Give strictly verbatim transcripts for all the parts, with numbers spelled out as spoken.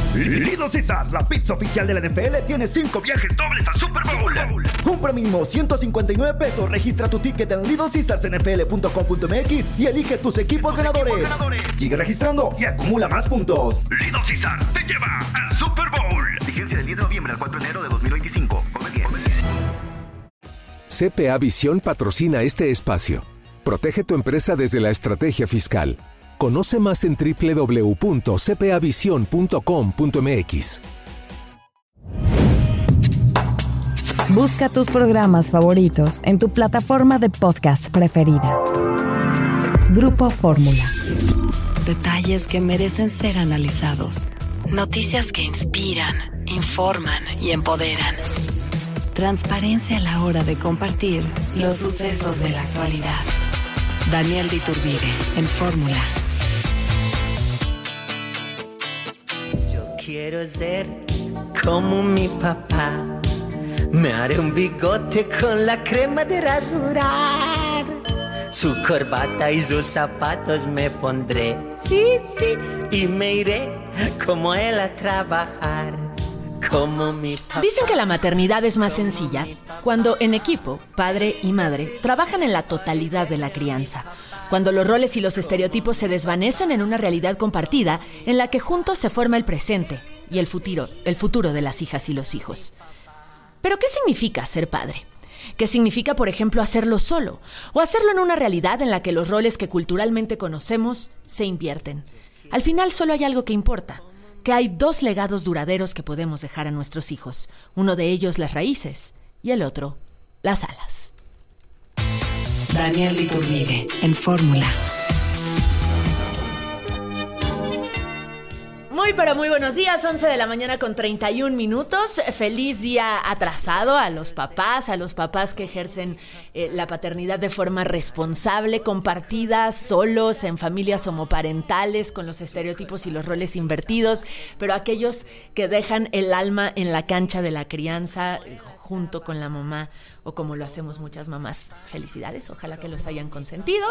Little Caesars, la pizza oficial de la N F L, tiene cinco viajes dobles al Super Bowl. Compra mínimo ciento cincuenta y nueve pesos, registra tu ticket en little caesars n f l punto com punto m x y elige tus equipos ganadores. equipos ganadores. Sigue registrando y acumula más puntos. Little Caesars te lleva al Super Bowl. Vigencia del diez de noviembre al cuatro de enero de dos mil veinticinco. Come bien. C P A Visión patrocina este espacio. Protege tu empresa desde la estrategia fiscal. Conoce más en doble u doble u doble u punto c p a visión punto com punto m x. Busca tus programas favoritos en tu plataforma de podcast preferida. Grupo Fórmula. Detalles que merecen ser analizados. Noticias que inspiran, informan y empoderan. Transparencia a la hora de compartir los sucesos de la actualidad. Daniel de Iturbide, en Fórmula. Yo quiero ser como mi papá. Me haré un bigote con la crema de rasurar. Su corbata y sus zapatos me pondré. Sí, sí. Y me iré como él a trabajar. Como mi papá. Dicen que la maternidad es más sencilla cuando en equipo, padre y madre, trabajan en la totalidad de la crianza. Cuando los roles y los estereotipos se desvanecen en una realidad compartida en la que juntos se forma el presente y el futuro, el futuro de las hijas y los hijos. ¿Pero qué significa ser padre? ¿Qué significa, por ejemplo, hacerlo solo? O hacerlo en una realidad en la que los roles que culturalmente conocemos se invierten. Al final solo hay algo que importa, que hay dos legados duraderos que podemos dejar a nuestros hijos. Uno de ellos las raíces y el otro las alas. Daniel de Iturbide, en Fórmula. Muy pero muy buenos días, once de la mañana con treinta y un minutos. Feliz día atrasado a los papás, a los papás que ejercen eh, la paternidad de forma responsable, compartida, solos, en familias homoparentales, con los estereotipos y los roles invertidos, pero aquellos que dejan el alma en la cancha de la crianza eh, junto con la mamá, o como lo hacemos muchas mamás. Felicidades, ojalá que los hayan consentido.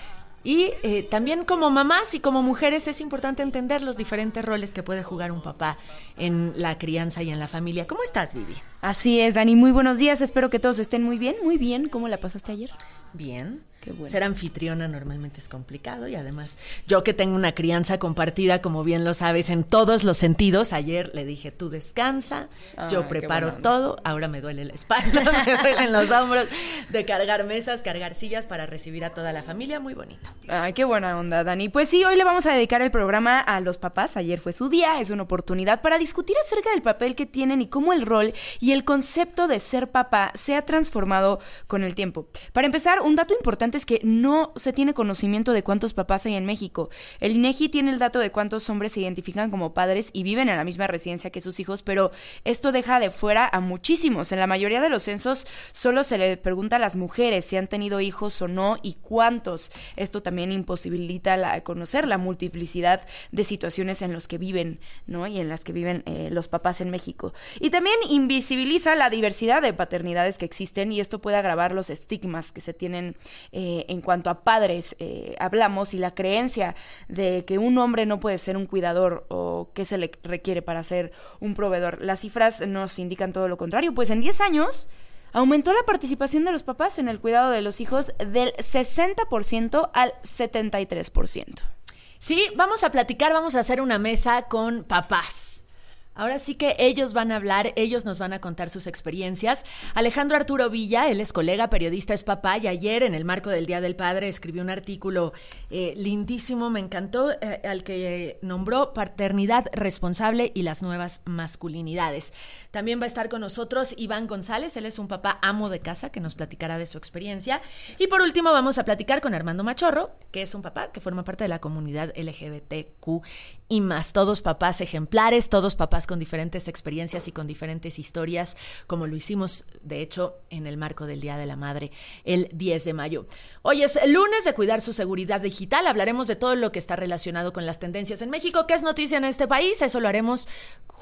Y eh, también como mamás y como mujeres es importante entender los diferentes roles que puede jugar un papá en la crianza y en la familia. ¿Cómo estás, Vivi? Así es, Dani, muy buenos días, espero que todos estén muy bien, muy bien. ¿Cómo la pasaste ayer? Bien. Qué bueno. Ser anfitriona normalmente es complicado y además yo que tengo una crianza compartida, como bien lo sabes, en todos los sentidos. Ayer le dije, tú descansa, ah, yo preparo todo, ahora me duele la espalda, me duelen los hombros de cargar mesas, cargar sillas para recibir a toda la familia, muy bonito. Ay, qué buena onda, Dani. Pues sí, hoy le vamos a dedicar el programa a los papás. Ayer fue su día, es una oportunidad para discutir acerca del papel que tienen y cómo el rol y el concepto de ser papá se ha transformado con el tiempo. Para empezar, un dato importante es que no se tiene conocimiento de cuántos papás hay en México. El INEGI tiene el dato de cuántos hombres se identifican como padres y viven en la misma residencia que sus hijos, pero esto deja de fuera a muchísimos. En la mayoría de los censos solo se le pregunta a las mujeres si han tenido hijos o no y cuántos. Esto también imposibilita la, conocer la multiplicidad de situaciones en las que viven, ¿no? Y en las que viven eh, los papás en México. Y también invisibiliza la diversidad de paternidades que existen y esto puede agravar los estigmas que se tienen eh, en cuanto a padres eh, hablamos y la creencia de que un hombre no puede ser un cuidador o qué se le requiere para ser un proveedor. Las cifras nos indican todo lo contrario, pues en diez años aumentó la participación de los papás en el cuidado de los hijos del sesenta por ciento al setenta y tres por ciento. Sí, vamos a platicar, vamos a hacer una mesa con papás. Ahora sí que ellos van a hablar, ellos nos van a contar sus experiencias. Alejandro Arturo Villa, él es colega, periodista, es papá, y ayer en el marco del Día del Padre escribió un artículo eh, lindísimo, me encantó, eh, al que nombró Paternidad Responsable y las Nuevas Masculinidades. También va a estar con nosotros Iván González, él es un papá amo de casa que nos platicará de su experiencia. Y por último vamos a platicar con Armando Machorro, que es un papá que forma parte de la comunidad L G B T Q y más. Todos papás ejemplares, todos papás con diferentes experiencias y con diferentes historias, como lo hicimos, de hecho, en el marco del Día de la Madre, el diez de mayo. Hoy es el lunes de cuidar su seguridad digital. Hablaremos de todo lo que está relacionado con las tendencias en México. ¿Qué es noticia en este país? Eso lo haremos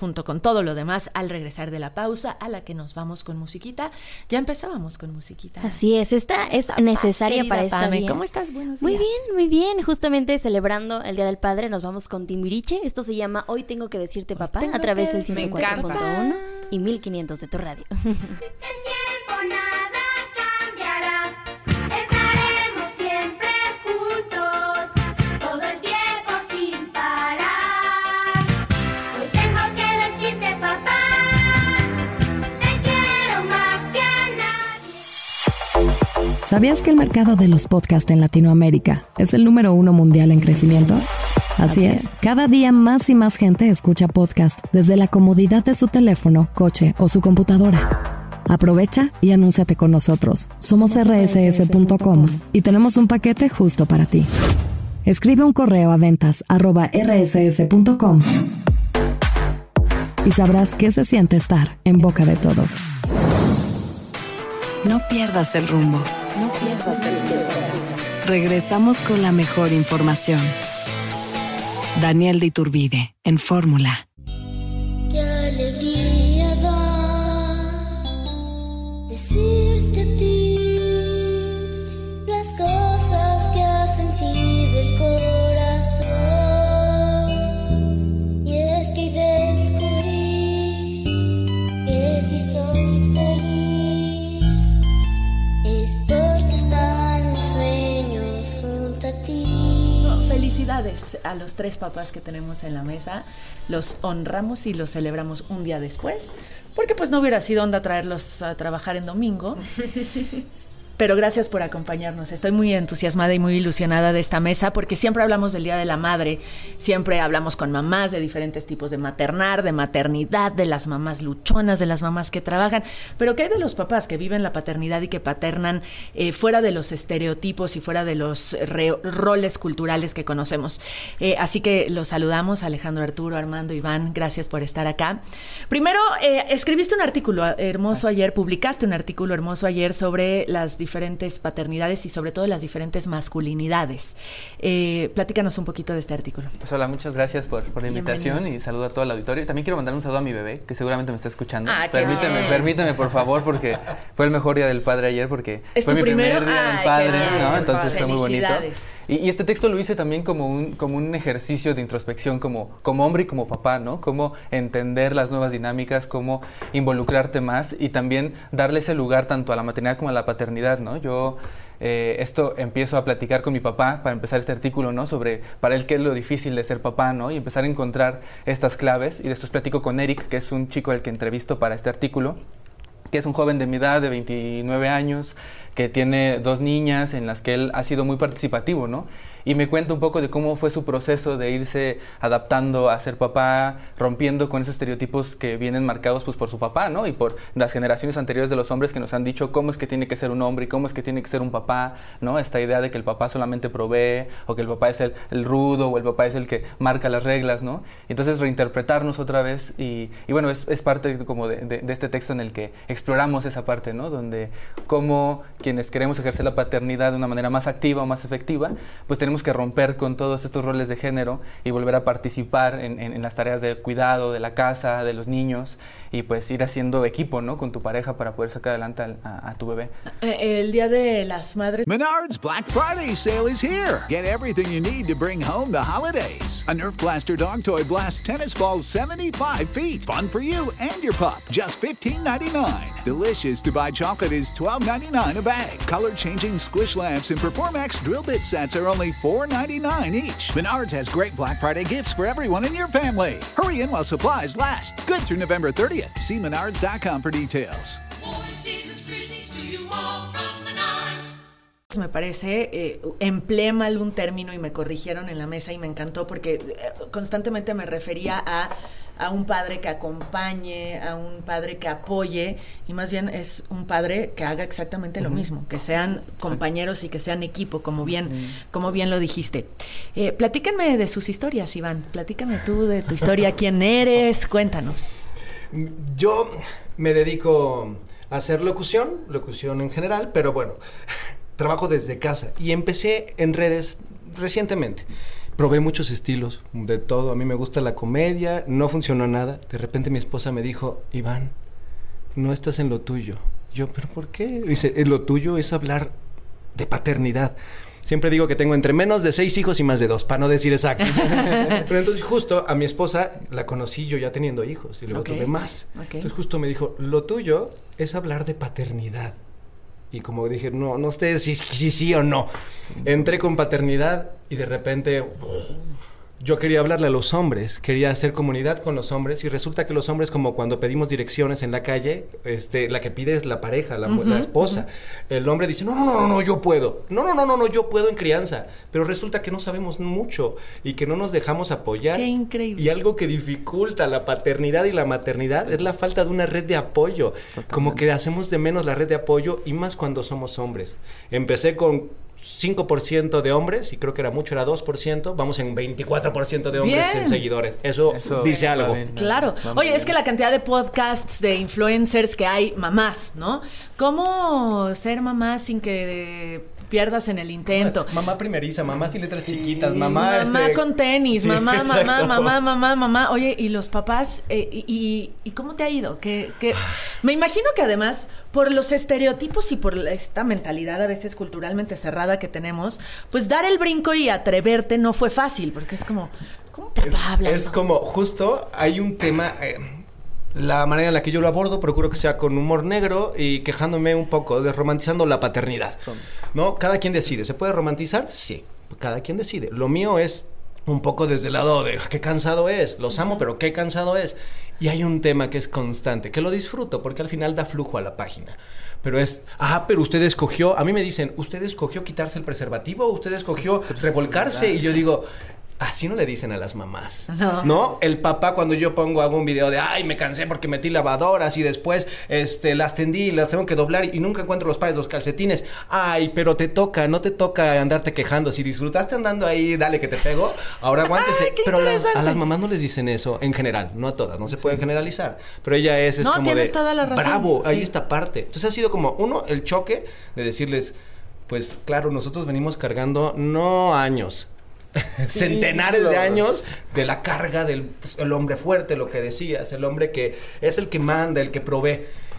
junto con todo lo demás al regresar de la pausa, a la que nos vamos con musiquita. Ya empezábamos con musiquita. Así es, esta es Papás, necesaria para esta Pame, día. ¿Cómo estás? Buenos días. Muy bien, muy bien. Justamente celebrando el Día del Padre, nos vamos con Timbiriche. Esto se llama Hoy Tengo Que Decirte Papá, Tengo a través que del ciento cuatro punto uno y mil quinientos de tu radio. El tiempo nada cambiará, estaremos siempre juntos, todo el tiempo sin parar. Hoy tengo que decirte, papá, te quiero más que a nadie. ¿Sabías que el mercado de los podcasts en Latinoamérica es el número uno mundial en crecimiento? Así es, cada día más y más gente escucha podcast desde la comodidad de su teléfono, coche o su computadora. Aprovecha y anúnciate con nosotros. Somos erre ese ese punto com y tenemos un paquete justo para ti. Escribe un correo a ventas arroba erre ese ese punto com y sabrás qué se siente estar en boca de todos. No pierdas el rumbo. No pierdas el rumbo. Regresamos con la mejor información. Daniel de Iturbide, en Fórmula. Qué alegría da decirte a ti las cosas que has sentido el corazón. Y es que descubrí que si soy feliz es porque están mis sueños junto a ti. Felicidades a los tres papás que tenemos en la mesa. Los honramos y los celebramos un día después, porque pues no hubiera sido onda traerlos a trabajar en domingo. Pero gracias por acompañarnos. Estoy muy entusiasmada y muy ilusionada de esta mesa porque siempre hablamos del Día de la Madre, siempre hablamos con mamás de diferentes tipos de maternar, de maternidad, de las mamás luchonas, de las mamás que trabajan, pero ¿qué hay de los papás que viven la paternidad y que paternan eh, fuera de los estereotipos y fuera de los re- roles culturales que conocemos? Eh, así que los saludamos, Alejandro, Arturo, Armando, Iván, gracias por estar acá. Primero, eh, escribiste un artículo hermoso ayer, publicaste un artículo hermoso ayer sobre las diferentes paternidades y sobre todo las diferentes masculinidades. Eh, platícanos un poquito de este artículo. Pues hola, muchas gracias por, por la invitación. Bienvenido. Y saludo a todo el auditorio. También quiero mandar un saludo a mi bebé, que seguramente me está escuchando. Ah, permíteme, bien. permíteme, por favor, porque fue el mejor día del padre ayer, porque ¿Es fue tu mi primero? primer día Ay, del padre, qué bien, ¿no? Entonces fue muy bonito. Felicidades. Y, y este texto lo hice también como un, como un ejercicio de introspección, como, como hombre y como papá, ¿no? Cómo entender las nuevas dinámicas, cómo involucrarte más y también darle ese lugar tanto a la maternidad como a la paternidad, ¿no? Yo... Eh, esto empiezo a platicar con mi papá para empezar este artículo, ¿no? Sobre para él qué es lo difícil de ser papá, ¿no? Y empezar a encontrar estas claves. Y después platico con Eric, que es un chico al que entrevisto para este artículo, que es un joven de mi edad, de veintinueve años, que tiene dos niñas en las que él ha sido muy participativo, ¿no? Y me cuenta un poco de cómo fue su proceso de irse adaptando a ser papá, rompiendo con esos estereotipos que vienen marcados pues por su papá, ¿no? Y por las generaciones anteriores de los hombres que nos han dicho cómo es que tiene que ser un hombre y cómo es que tiene que ser un papá, ¿no? Esta idea de que el papá solamente provee, o que el papá es el, el rudo, o el papá es el que marca las reglas, ¿no? Entonces reinterpretarnos otra vez y, y bueno, es, es parte como de, de, de este texto en el que exploramos esa parte, ¿no? Donde cómo quienes queremos ejercer la paternidad de una manera más activa o más efectiva, pues tenemos que romper con todos estos roles de género y volver a participar en, en, en las tareas de cuidado de la casa, de los niños, y pues ir haciendo equipo, ¿no? Con tu pareja para poder sacar adelante a, a, a tu bebé. Eh, el Día de las Madres. Menards Black Friday sale is here. Get everything you need to bring home the holidays. A Nerf Blaster dog toy blasts tennis balls seventy-five feet. Fun for you and your pup. Just fifteen ninety-nine. Delicious to buy chocolate is twelve ninety-nine a bag. Color-changing squish lamps and Performax drill bit sets are only four ninety-nine each. Menards has great Black Friday gifts for everyone in your family. Hurry in while supplies last. Good through November thirtieth. See menards dot com for details. Me parece, eh, empleé mal un término y me corrigieron en la mesa y me encantó porque eh, constantemente me refería a, a un padre que acompañe, a un padre que apoye, y más bien es un padre que haga exactamente lo uh-huh. mismo, que sean compañeros sí. y que sean equipo, como bien, uh-huh. como bien lo dijiste. Eh, platíquenme de sus historias, Iván, platícame tú de tu historia, quién eres, cuéntanos. Yo me dedico a hacer locución, locución en general, pero bueno, trabajo desde casa y empecé en redes recientemente. probé muchos estilos, de todo. A mí me gusta la comedia, no funcionó nada. De repente mi esposa me dijo, Iván, no estás en lo tuyo. Yo, ¿pero por qué? Dice, lo tuyo es hablar de paternidad. Siempre digo que tengo entre menos de seis hijos y más de dos, para no decir exacto. Pero entonces justo a mi esposa la conocí yo ya teniendo hijos y luego Okay. tuve más. Okay. Entonces justo me dijo, lo tuyo es hablar de paternidad. Y como dije, no, no sé si sí, sí, sí o no. Entré con paternidad y de repente... Yo quería hablarle a los hombres, quería hacer comunidad con los hombres y resulta que los hombres, como cuando pedimos direcciones en la calle, este, la que pide es la pareja, la, uh-huh, la esposa. Uh-huh. El hombre dice, no, no, no, no, no, yo puedo. No, no, no, no, no, yo puedo en crianza. Pero resulta que no sabemos mucho y que no nos dejamos apoyar. ¡Qué increíble! Y algo que dificulta la paternidad y la maternidad es la falta de una red de apoyo. Totalmente. Como que hacemos de menos la red de apoyo y más cuando somos hombres. Empecé con cinco por ciento de hombres, y creo que era mucho, era dos por ciento, vamos en veinticuatro por ciento de hombres Bien. en seguidores. Eso, Eso dice algo. Bien, claro. Oye, bien. Es que la cantidad de podcasts, de influencers que hay, mamás, ¿no? ¿Cómo ser mamá sin que pierdas en el intento? Mamá primeriza, mamá sin letras chiquitas, mamá... Mamá este... con tenis, sí, mamá, exacto. mamá, mamá, mamá, mamá. Oye, ¿y los papás? Eh, y, y, ¿Y cómo te ha ido? ¿Qué, qué? Me imagino que además, por los estereotipos y por esta mentalidad a veces culturalmente cerrada que tenemos, pues dar el brinco y atreverte no fue fácil, porque es como, ¿cómo papá habla? Es como, justo, hay un tema... Eh, la manera en la que yo lo abordo, procuro que sea con humor negro y quejándome un poco, desromantizando la paternidad, ¿no? Cada quien decide. ¿Se puede romantizar? Sí, cada quien decide. Lo mío es un poco desde el lado de qué cansado es, los amo, pero qué cansado es. Y hay un tema que es constante, que lo disfruto, porque al final da flujo a la página. Pero es, ah, pero usted escogió, a mí me dicen, ¿usted escogió quitarse el preservativo? ¿Usted escogió revolcarse? Y yo digo... Así no le dicen a las mamás, no. ¿no? El papá, cuando yo pongo, hago un video de ay, me cansé porque metí lavadoras y después este, las tendí y las tengo que doblar y nunca encuentro los pares de los calcetines. Ay, pero te toca, no te toca andarte quejando. Si disfrutaste andando ahí, dale que te pego, ahora aguántese. Ay, pero las, a las mamás no les dicen eso en general, no a todas, no se sí. puede generalizar. Pero ella es, es no, como tienes de, toda la razón. bravo, sí. hay esta parte. Entonces ha sido como, uno, el choque de decirles, pues claro, nosotros venimos cargando no años, Sí, centenares de años de la carga del pues, el hombre fuerte, lo que decías, el hombre que es el que manda, el que provee.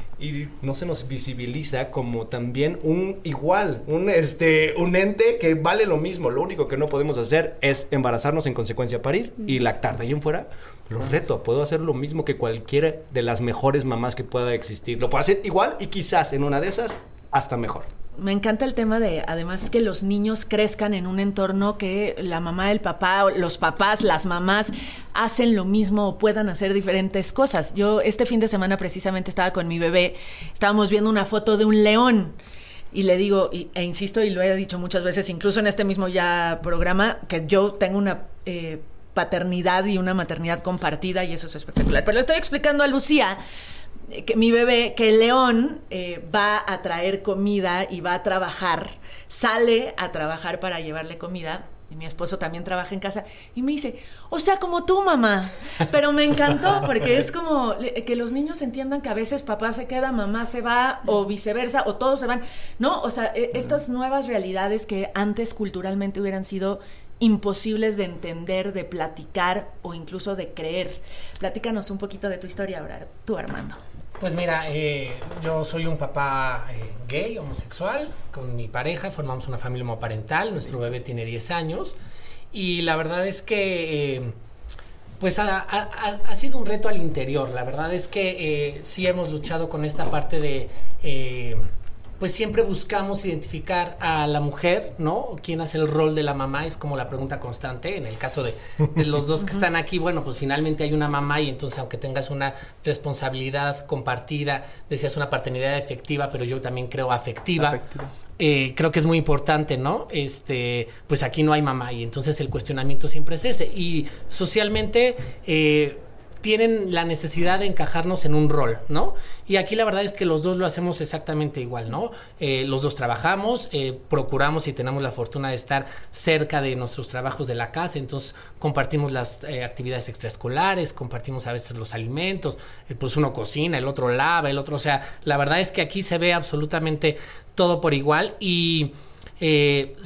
Y no se nos visibiliza como también un igual, un este un ente que vale lo mismo. Lo único que no podemos hacer es embarazarnos, en consecuencia parir y lactar. De ahí en fuera, lo reto. Puedo hacer lo mismo que cualquiera de las mejores mamás que pueda existir. Lo puedo hacer igual y quizás en una de esas hasta mejor. Me encanta el tema de, además, que los niños crezcan en un entorno que la mamá, el papá, los papás, las mamás hacen lo mismo o puedan hacer diferentes cosas. Yo este fin de semana precisamente estaba con mi bebé, estábamos viendo una foto de un león y le digo, y, e insisto, y lo he dicho muchas veces, incluso en este mismo ya programa, que yo tengo una... Eh, paternidad y una maternidad compartida y eso es espectacular. Pero le estoy explicando a Lucía, que mi bebé, que el león eh, va a traer comida y va a trabajar, sale a trabajar para llevarle comida, y mi esposo también trabaja en casa, y me dice, o sea, como tú, mamá. Pero me encantó, porque es como que los niños entiendan que a veces papá se queda, mamá se va, o viceversa, o todos se van, ¿no? O sea, estas nuevas realidades que antes culturalmente hubieran sido imposibles de entender, de platicar o incluso de creer. Platícanos un poquito de tu historia ahora, tú, Armando. Pues mira, eh, yo soy un papá eh, gay, homosexual, con mi pareja, formamos una familia homoparental, nuestro bebé tiene diez años y la verdad es que eh, pues ha, ha, ha sido un reto al interior. La verdad es que eh, sí hemos luchado con esta parte de... Eh, pues siempre buscamos identificar a la mujer, ¿no? ¿Quién hace el rol de la mamá? Es como la pregunta constante. En el caso de, de los dos que están aquí, bueno, pues finalmente hay una mamá y entonces aunque tengas una responsabilidad compartida, decías una paternidad efectiva, pero yo también creo afectiva. afectiva. Eh, creo que es muy importante, ¿no? Este, pues aquí no hay mamá y entonces el cuestionamiento siempre es ese. Y socialmente... Eh, tienen la necesidad de encajarnos en un rol, ¿no? Y aquí la verdad es que los dos lo hacemos exactamente igual, ¿no? Eh, los dos trabajamos, eh, procuramos y tenemos la fortuna de estar cerca de nuestros trabajos de la casa, entonces compartimos las eh, actividades extraescolares, compartimos a veces los alimentos, eh, pues uno cocina, el otro lava, el otro, o sea, la verdad es que aquí se ve absolutamente todo por igual y... Eh,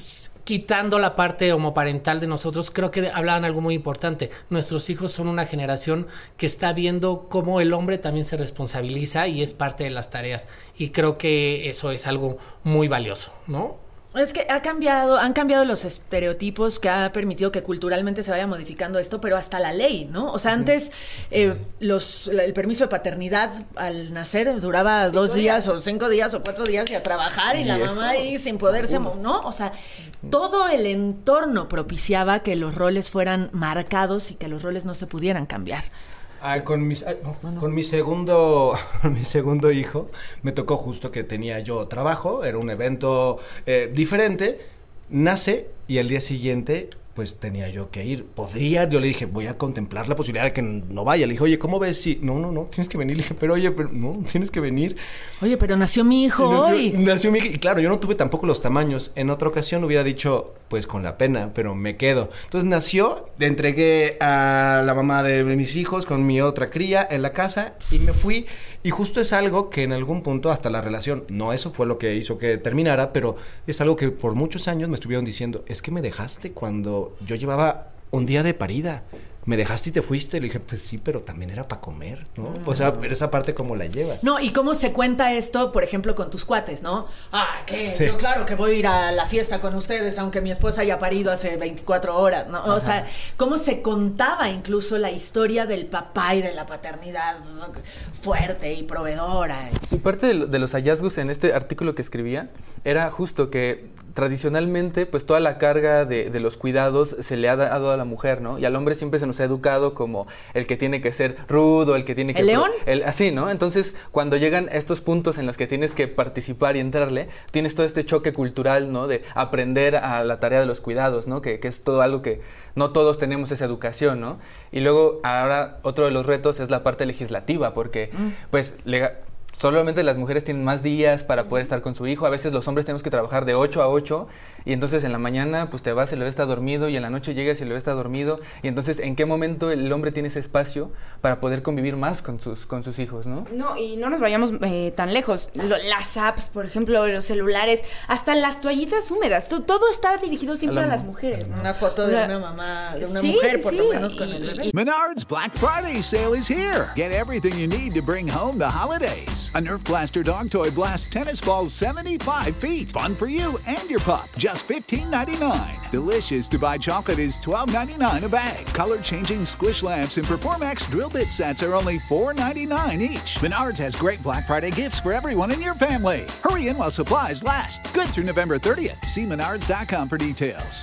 quitando la parte homoparental de nosotros, creo que hablaban algo muy importante. Nuestros hijos son una generación que está viendo cómo el hombre también se responsabiliza y es parte de las tareas. Y creo que eso es algo muy valioso, ¿no? Es que ha cambiado, han cambiado los estereotipos que ha permitido que culturalmente se vaya modificando esto, pero hasta la ley, ¿no? O sea, antes eh, los, el permiso de paternidad al nacer duraba cinco dos días, días o cinco días o cuatro días y a trabajar y, y la mamá ahí sin poderse, ¿no? O sea, todo el entorno propiciaba que los roles fueran marcados y que los roles no se pudieran cambiar. Ah, con, mis, ah, no, con mi segundo con mi segundo hijo me tocó justo que tenía yo trabajo, era un evento eh, diferente, nace y al día siguiente pues tenía yo que ir. Podría, yo le dije, voy a contemplar la posibilidad de que no vaya. Le dije, oye, ¿cómo ves si...? No, no, no, tienes que venir. Le dije, pero oye, pero no, tienes que venir. Oye, pero nació mi hijo nació, hoy. Nació mi hijo. Y claro, yo no tuve tampoco los tamaños. En otra ocasión hubiera dicho, pues con la pena, pero me quedo. Entonces nació, le entregué a la mamá de mis hijos con mi otra cría en la casa y me fui. Y justo es algo que en algún punto hasta la relación, no eso fue lo que hizo que terminara, pero es algo que por muchos años me estuvieron diciendo, es que me dejaste cuando yo llevaba un día de parida. Me dejaste y te fuiste. Le dije, pues sí, pero también era para comer, ¿no? O sea, ver esa parte cómo la llevas. No, y cómo se cuenta esto, por ejemplo, con tus cuates, ¿no? Ah, que sí. Yo claro que voy a ir a la fiesta con ustedes, aunque mi esposa haya parido hace veinticuatro horas, ¿no? Ajá. O sea, cómo se contaba incluso la historia del papá y de la paternidad, ¿no? Fuerte y proveedora. Sí, parte de, de los hallazgos en este artículo que escribía era justo que tradicionalmente, pues toda la carga de, de los cuidados se le ha dado a la mujer, ¿no? Y al hombre siempre se nos ha educado como el que tiene que ser rudo, el que tiene que... ¿El león? El, así, ¿no? Entonces, cuando llegan estos puntos en los que tienes que participar y entrarle, tienes todo este choque cultural, ¿no? De aprender a la tarea de los cuidados, ¿no? Que, que es todo algo que no todos tenemos esa educación, ¿no? Y luego, ahora, otro de los retos es la parte legislativa, porque, mm. pues, lega- solamente las mujeres tienen más días para poder estar con su hijo. A veces los hombres tenemos que trabajar de ocho a ocho y entonces en la mañana pues te vas y el bebé está dormido y en la noche llegas y el bebé está dormido y entonces ¿en qué momento el hombre tiene ese espacio para poder convivir más con sus, con sus hijos, ¿no? No, y no nos vayamos eh, tan lejos. Lo, las apps, por ejemplo, los celulares, hasta las toallitas húmedas, to, todo está dirigido siempre a, la, a las mujeres, ¿no? Una foto o de sea, una mamá, de una sí, mujer, sí, por sí. lo menos con y, el bebé. Menards Black Friday sale is here. Get everything you need to bring home the holidays. A Nerf Blaster dog toy blasts tennis balls seventy-five feet. Fun for you and your pup. Just fifteen ninety-nine. Delicious to buy chocolate is twelve ninety-nine a bag. Color changing squish lamps and Performax drill bit sets are only four ninety-nine each. Menards has great Black Friday gifts for everyone in your family. Hurry in while supplies last. Good through November thirtieth. See menards dot com for details.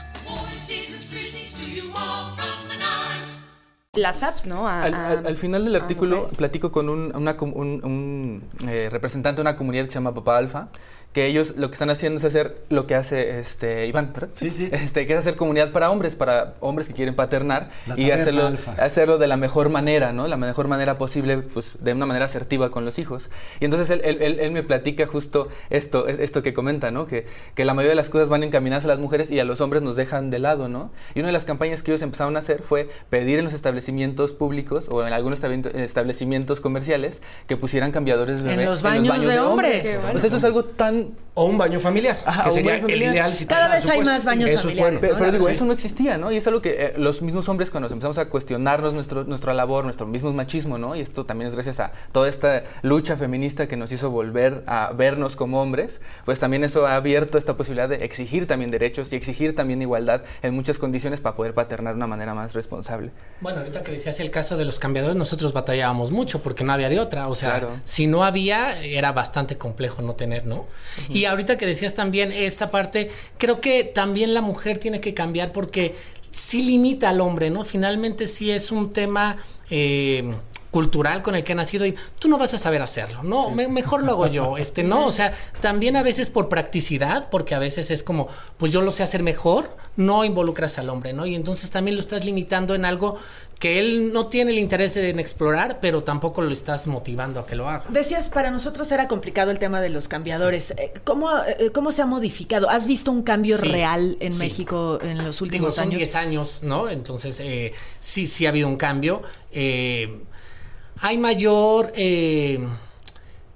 Las apps, ¿no? A, al, a, al, al final del artículo platico con un, una, un, un eh, representante de una comunidad que se llama Papá Alfa, que ellos lo que están haciendo es hacer lo que hace este Iván, ¿verdad? Sí, sí. Este, que es hacer comunidad para hombres, para hombres que quieren paternar la y hacerlo, hacerlo de la mejor manera, ¿no? La mejor manera posible, pues de una manera asertiva con los hijos. Y entonces él, él, él, él me platica justo esto, esto que comenta, ¿no? Que, que la mayoría de las cosas van encaminadas a las mujeres y a los hombres nos dejan de lado, ¿no? Y una de las campañas que ellos empezaron a hacer fue pedir en los establecimientos públicos o en algunos establecimientos comerciales que pusieran cambiadores bebé en los baños, en los baños de, de hombres. hombres. Bueno. Pues eso es algo tan... O un baño familiar, Ajá, que sería familiar. el ideal. Si Cada vez hay más baños eso familiares. Es bueno. Pero, pero digo, sí. eso no existía, ¿no? Y es algo que eh, los mismos hombres, cuando nos empezamos a cuestionarnos nuestro, nuestra labor, nuestro mismo machismo, ¿no? Y esto también es gracias a toda esta lucha feminista que nos hizo volver a vernos como hombres, pues también eso ha abierto esta posibilidad de exigir también derechos y exigir también igualdad en muchas condiciones para poder paternar de una manera más responsable. Bueno, ahorita que decías el caso de los cambiadores, nosotros batallábamos mucho porque no había de otra. O sea, claro. Si no había, era bastante complejo no tener, ¿no? Uh-huh. Y ahorita que decías también esta parte, creo que también la mujer tiene que cambiar porque sí limita al hombre, ¿no? Finalmente sí es un tema eh, cultural con el que ha nacido y tú no vas a saber hacerlo, ¿no? Me, mejor lo hago yo, este, no, o sea, también a veces por practicidad, porque a veces es como, pues yo lo sé hacer mejor, no involucras al hombre, ¿no? Y entonces también lo estás limitando en algo que él no tiene el interés de en explorar, pero tampoco lo estás motivando a que lo haga. Decías, para nosotros era complicado el tema de los cambiadores. Sí. ¿Cómo, ¿Cómo se ha modificado? ¿Has visto un cambio sí, real en sí. México en los últimos Digo, son años? diez años, ¿no? Entonces, eh, sí, sí ha habido un cambio. Eh, hay mayor... Eh,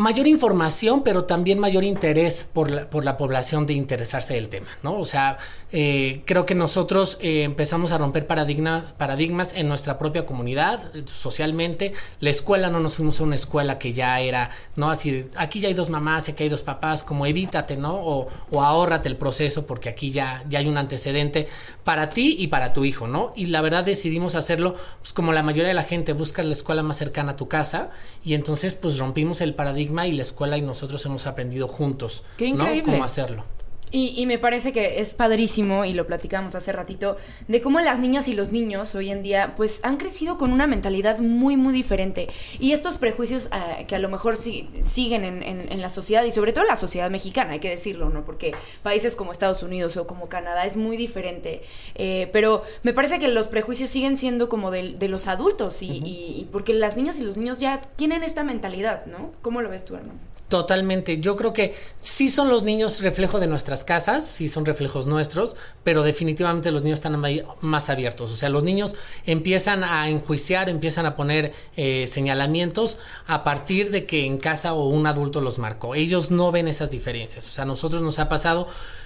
mayor información, pero también mayor interés por la, por la población de interesarse del tema, ¿no? O sea, eh, creo que nosotros eh, empezamos a romper paradigmas, paradigmas en nuestra propia comunidad, socialmente. La escuela, no nos fuimos a una escuela que ya era, ¿no? Así, de, aquí ya hay dos mamás, aquí hay dos papás, como evítate, ¿no? O, o ahórrate el proceso porque aquí ya, ya hay un antecedente para ti y para tu hijo, ¿no? Y la verdad decidimos hacerlo, pues como la mayoría de la gente, busca la escuela más cercana a tu casa, y entonces pues rompimos el paradigma y la escuela y nosotros hemos aprendido juntos, ¡qué increíble!, ¿no? Cómo hacerlo. Y, y me parece que es padrísimo, y lo platicamos hace ratito, de cómo las niñas y los niños hoy en día pues han crecido con una mentalidad muy muy diferente, y estos prejuicios uh, que a lo mejor si, siguen en, en, en la sociedad, y sobre todo en la sociedad mexicana, hay que decirlo, ¿no? Porque países como Estados Unidos o como Canadá es muy diferente, eh, pero me parece que los prejuicios siguen siendo como de, de los adultos, y, uh-huh. y, y porque las niñas y los niños ya tienen esta mentalidad, ¿no? ¿Cómo lo ves tú, Armando? Totalmente, yo creo que sí son los niños reflejo de nuestras casas, sí son reflejos nuestros, pero definitivamente los niños están más abiertos, o sea, los niños empiezan a enjuiciar, empiezan a poner eh, señalamientos a partir de que en casa o un adulto los marcó. Ellos no ven esas diferencias, o sea, a nosotros nos ha pasado,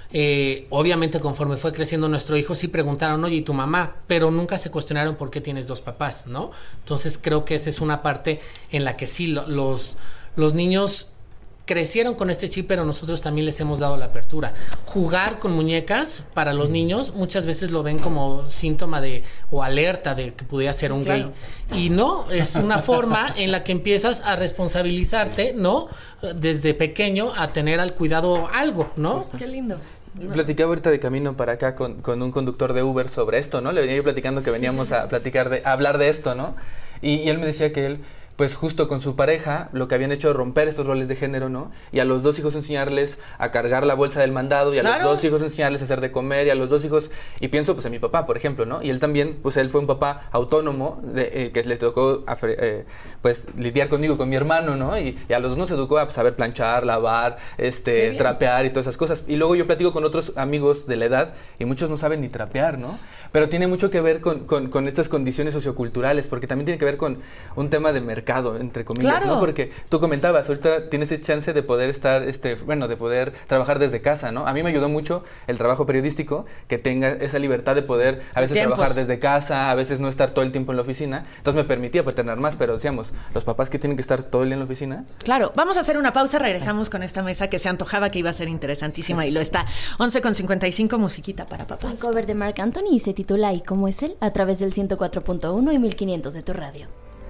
eh, obviamente conforme fue creciendo nuestro hijo, sí preguntaron, oye, ¿y tu mamá? Pero nunca se cuestionaron por qué tienes dos papás, ¿no? Entonces creo que esa es una parte en la que sí lo, los, los niños crecieron con este chip, pero nosotros también les hemos dado la apertura. Jugar con muñecas para los niños muchas veces lo ven como síntoma de o alerta de que pudiera ser un claro. gay. Y no, es una forma en la que empiezas a responsabilizarte, ¿no? Desde pequeño a tener al cuidado algo, ¿no? Qué lindo. Platicaba ahorita de camino para acá con, con un conductor de Uber sobre esto, ¿no? Le venía yo platicando que veníamos a platicar de, a hablar de esto, ¿no? Y, y él me decía que él pues justo con su pareja, lo que habían hecho es romper estos roles de género, ¿no? Y a los dos hijos enseñarles a cargar la bolsa del mandado, y a claro. los dos hijos enseñarles a hacer de comer, y a los dos hijos, y pienso pues en mi papá, por ejemplo, ¿no? Y él también, pues él fue un papá autónomo, de, eh, que le tocó eh, pues lidiar conmigo, con mi hermano, ¿no? Y, y a los dos nos educó a saber planchar, lavar, este, trapear y todas esas cosas. Y luego yo platico con otros amigos de la edad, y muchos no saben ni trapear, ¿no? Pero tiene mucho que ver con, con, con estas condiciones socioculturales, porque también tiene que ver con un tema de mercado, entre comillas. Claro. ¿No? Porque tú comentabas, ahorita tienes ese chance de poder estar, este, bueno, de poder trabajar desde casa, ¿no? A mí me ayudó mucho el trabajo periodístico, que tenga esa libertad de poder a veces Tiempos. trabajar desde casa, a veces no estar todo el tiempo en la oficina. Entonces me permitía pues tener más, pero decíamos, los papás que tienen que estar todo el día en la oficina. Claro, vamos a hacer una pausa, regresamos con esta mesa que se antojaba que iba a ser interesantísima y lo está. once con cincuenta y cinco, musiquita para papás. Un cover de Marc Anthony y se titula ¿Y cómo es él? A través del ciento cuatro punto uno y mil quinientos de tu radio.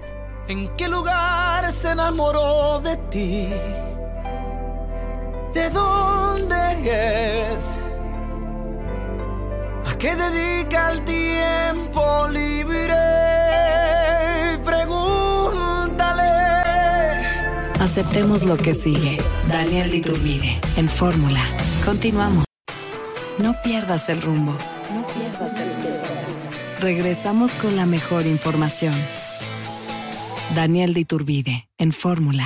¿En qué lugar se enamoró de ti? ¿De dónde es? ¿A qué dedica el tiempo libre? Pregúntale. Aceptemos lo que sigue. Daniel de Iturbide, en Fórmula. Continuamos. No pierdas el rumbo. No pierdas el rumbo. Regresamos con la mejor información. Daniel de Iturbide, en Fórmula.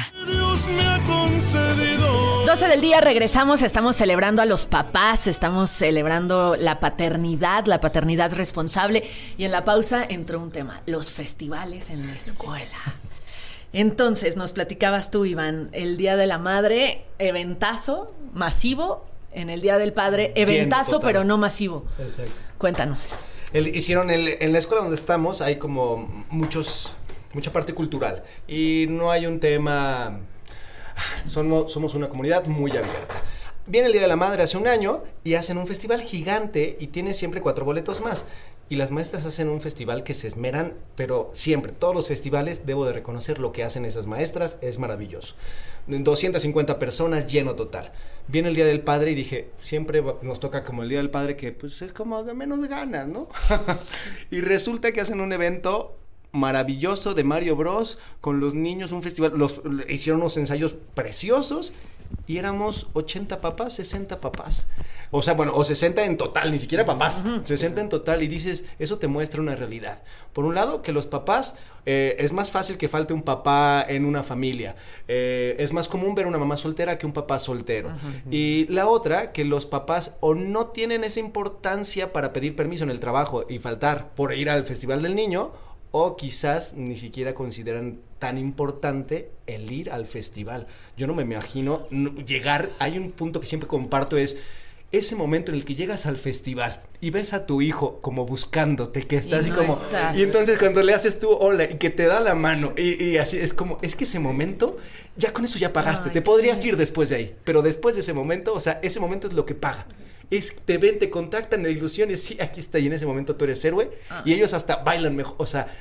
doce del día, regresamos, estamos celebrando a los papás, estamos celebrando la paternidad, la paternidad responsable, y en la pausa entró un tema, los festivales en la escuela. Entonces, nos platicabas tú, Iván, el Día de la Madre, eventazo, masivo, en el Día del Padre, eventazo, pero no masivo. Exacto. Cuéntanos. El, hicieron el, en la escuela donde estamos, hay como muchos... mucha parte cultural, y no hay un tema, somos, somos una comunidad muy abierta. Viene el Día de la Madre hace un año y hacen un festival gigante y tiene siempre cuatro boletos más. Y las maestras hacen un festival que se esmeran, pero siempre, todos los festivales, debo de reconocer lo que hacen esas maestras, es maravilloso. doscientas cincuenta personas, lleno total. Viene el Día del Padre y dije, siempre nos toca como el Día del Padre, que pues es como de menos ganas, ¿no? Y resulta que hacen un evento maravilloso de Mario Bros con los niños, un festival, los hicieron unos ensayos preciosos y éramos ochenta papás, sesenta papás. O sea, bueno, o sesenta en total, ni siquiera papás, uh-huh. sesenta en total, y dices, eso te muestra una realidad. Por un lado, que los papás, eh, es más fácil que falte un papá en una familia. Eh, es más común ver una mamá soltera que un papá soltero. Uh-huh. Y la otra, que los papás o no tienen esa importancia para pedir permiso en el trabajo y faltar por ir al Festival del Niño, o quizás ni siquiera consideran tan importante el ir al festival. Yo no me imagino no, llegar, hay un punto que siempre comparto, es ese momento en el que llegas al festival y ves a tu hijo como buscándote, que está y así no como... Estás. Y entonces cuando le haces tú hola y que te da la mano y, y así es como, es que ese momento, ya con eso ya pagaste, Ay, te podrías ir después de ahí, pero después de ese momento, o sea, ese momento es lo que paga. Es, te ven, te contactan de ilusiones, sí, aquí está, y en ese momento tú eres héroe, ah. y ellos hasta bailan mejor, o sea,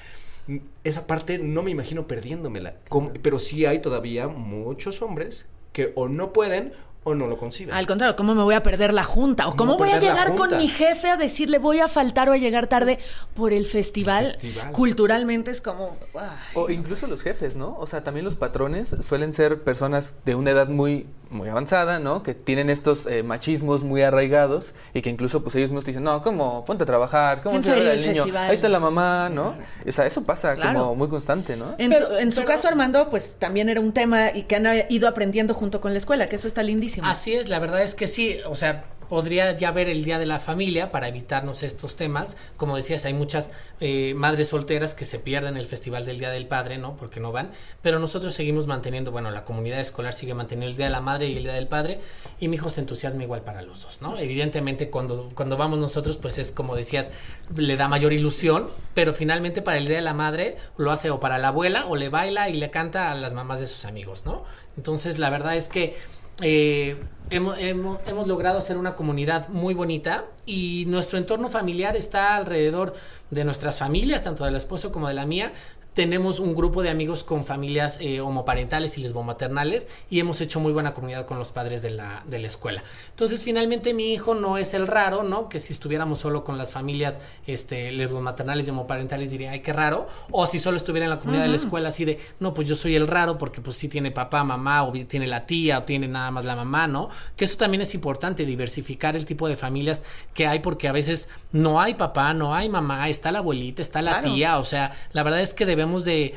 esa parte no me imagino perdiéndomela, como, pero sí hay todavía muchos hombres que o no pueden o no lo conciben. Al contrario, ¿cómo me voy a perder la junta? ¿O cómo voy a llegar con mi jefe a decirle voy a faltar o a llegar tarde por el festival? El festival. Culturalmente es como... Ay. O incluso los jefes, ¿no? O sea, también los patrones suelen ser personas de una edad muy, muy avanzada, ¿no? Que tienen estos eh, machismos muy arraigados y que incluso pues ellos mismos te dicen, no, ¿cómo? Ponte a trabajar, ¿cómo se ve el niño? Festival. Ahí está la mamá, ¿no? O sea, eso pasa claro. como muy constante, ¿no? En, pero, tu, en su pero, caso, Armando, pues también era un tema y que han ido aprendiendo junto con la escuela, que eso está lindísimo. Así es, la verdad es que sí, o sea, podría ya ver el Día de la Familia para evitarnos estos temas. Como decías, hay muchas eh, madres solteras que se pierden el Festival del Día del Padre, ¿no? Porque no van, pero nosotros seguimos manteniendo, bueno, la comunidad escolar sigue manteniendo el Día de la Madre y el Día del Padre, y mi hijo se entusiasma igual para los dos, ¿no? Evidentemente cuando, cuando vamos nosotros, pues es como decías, le da mayor ilusión, pero finalmente para el Día de la Madre lo hace o para la abuela o le baila y le canta a las mamás de sus amigos, ¿no? Entonces la verdad es que Eh, hemos, hemos, hemos logrado hacer una comunidad muy bonita y nuestro entorno familiar está alrededor de nuestras familias, tanto del esposo como de la mía. Tenemos un grupo de amigos con familias eh, homoparentales y lesbomaternales y hemos hecho muy buena comunidad con los padres de la, de la escuela. Entonces, finalmente, mi hijo no es el raro, ¿no? Que si estuviéramos solo con las familias este, lesbomaternales y homoparentales diría, ay, qué raro. O si solo estuviera en la comunidad uh-huh. de la escuela así de, no, pues yo soy el raro porque pues sí tiene papá, mamá, o tiene la tía, o tiene nada más la mamá, ¿no? Que eso también es importante, diversificar el tipo de familias que hay, porque a veces no hay papá, no hay mamá, está la abuelita, está la claro. tía, o sea, la verdad es que debemos de,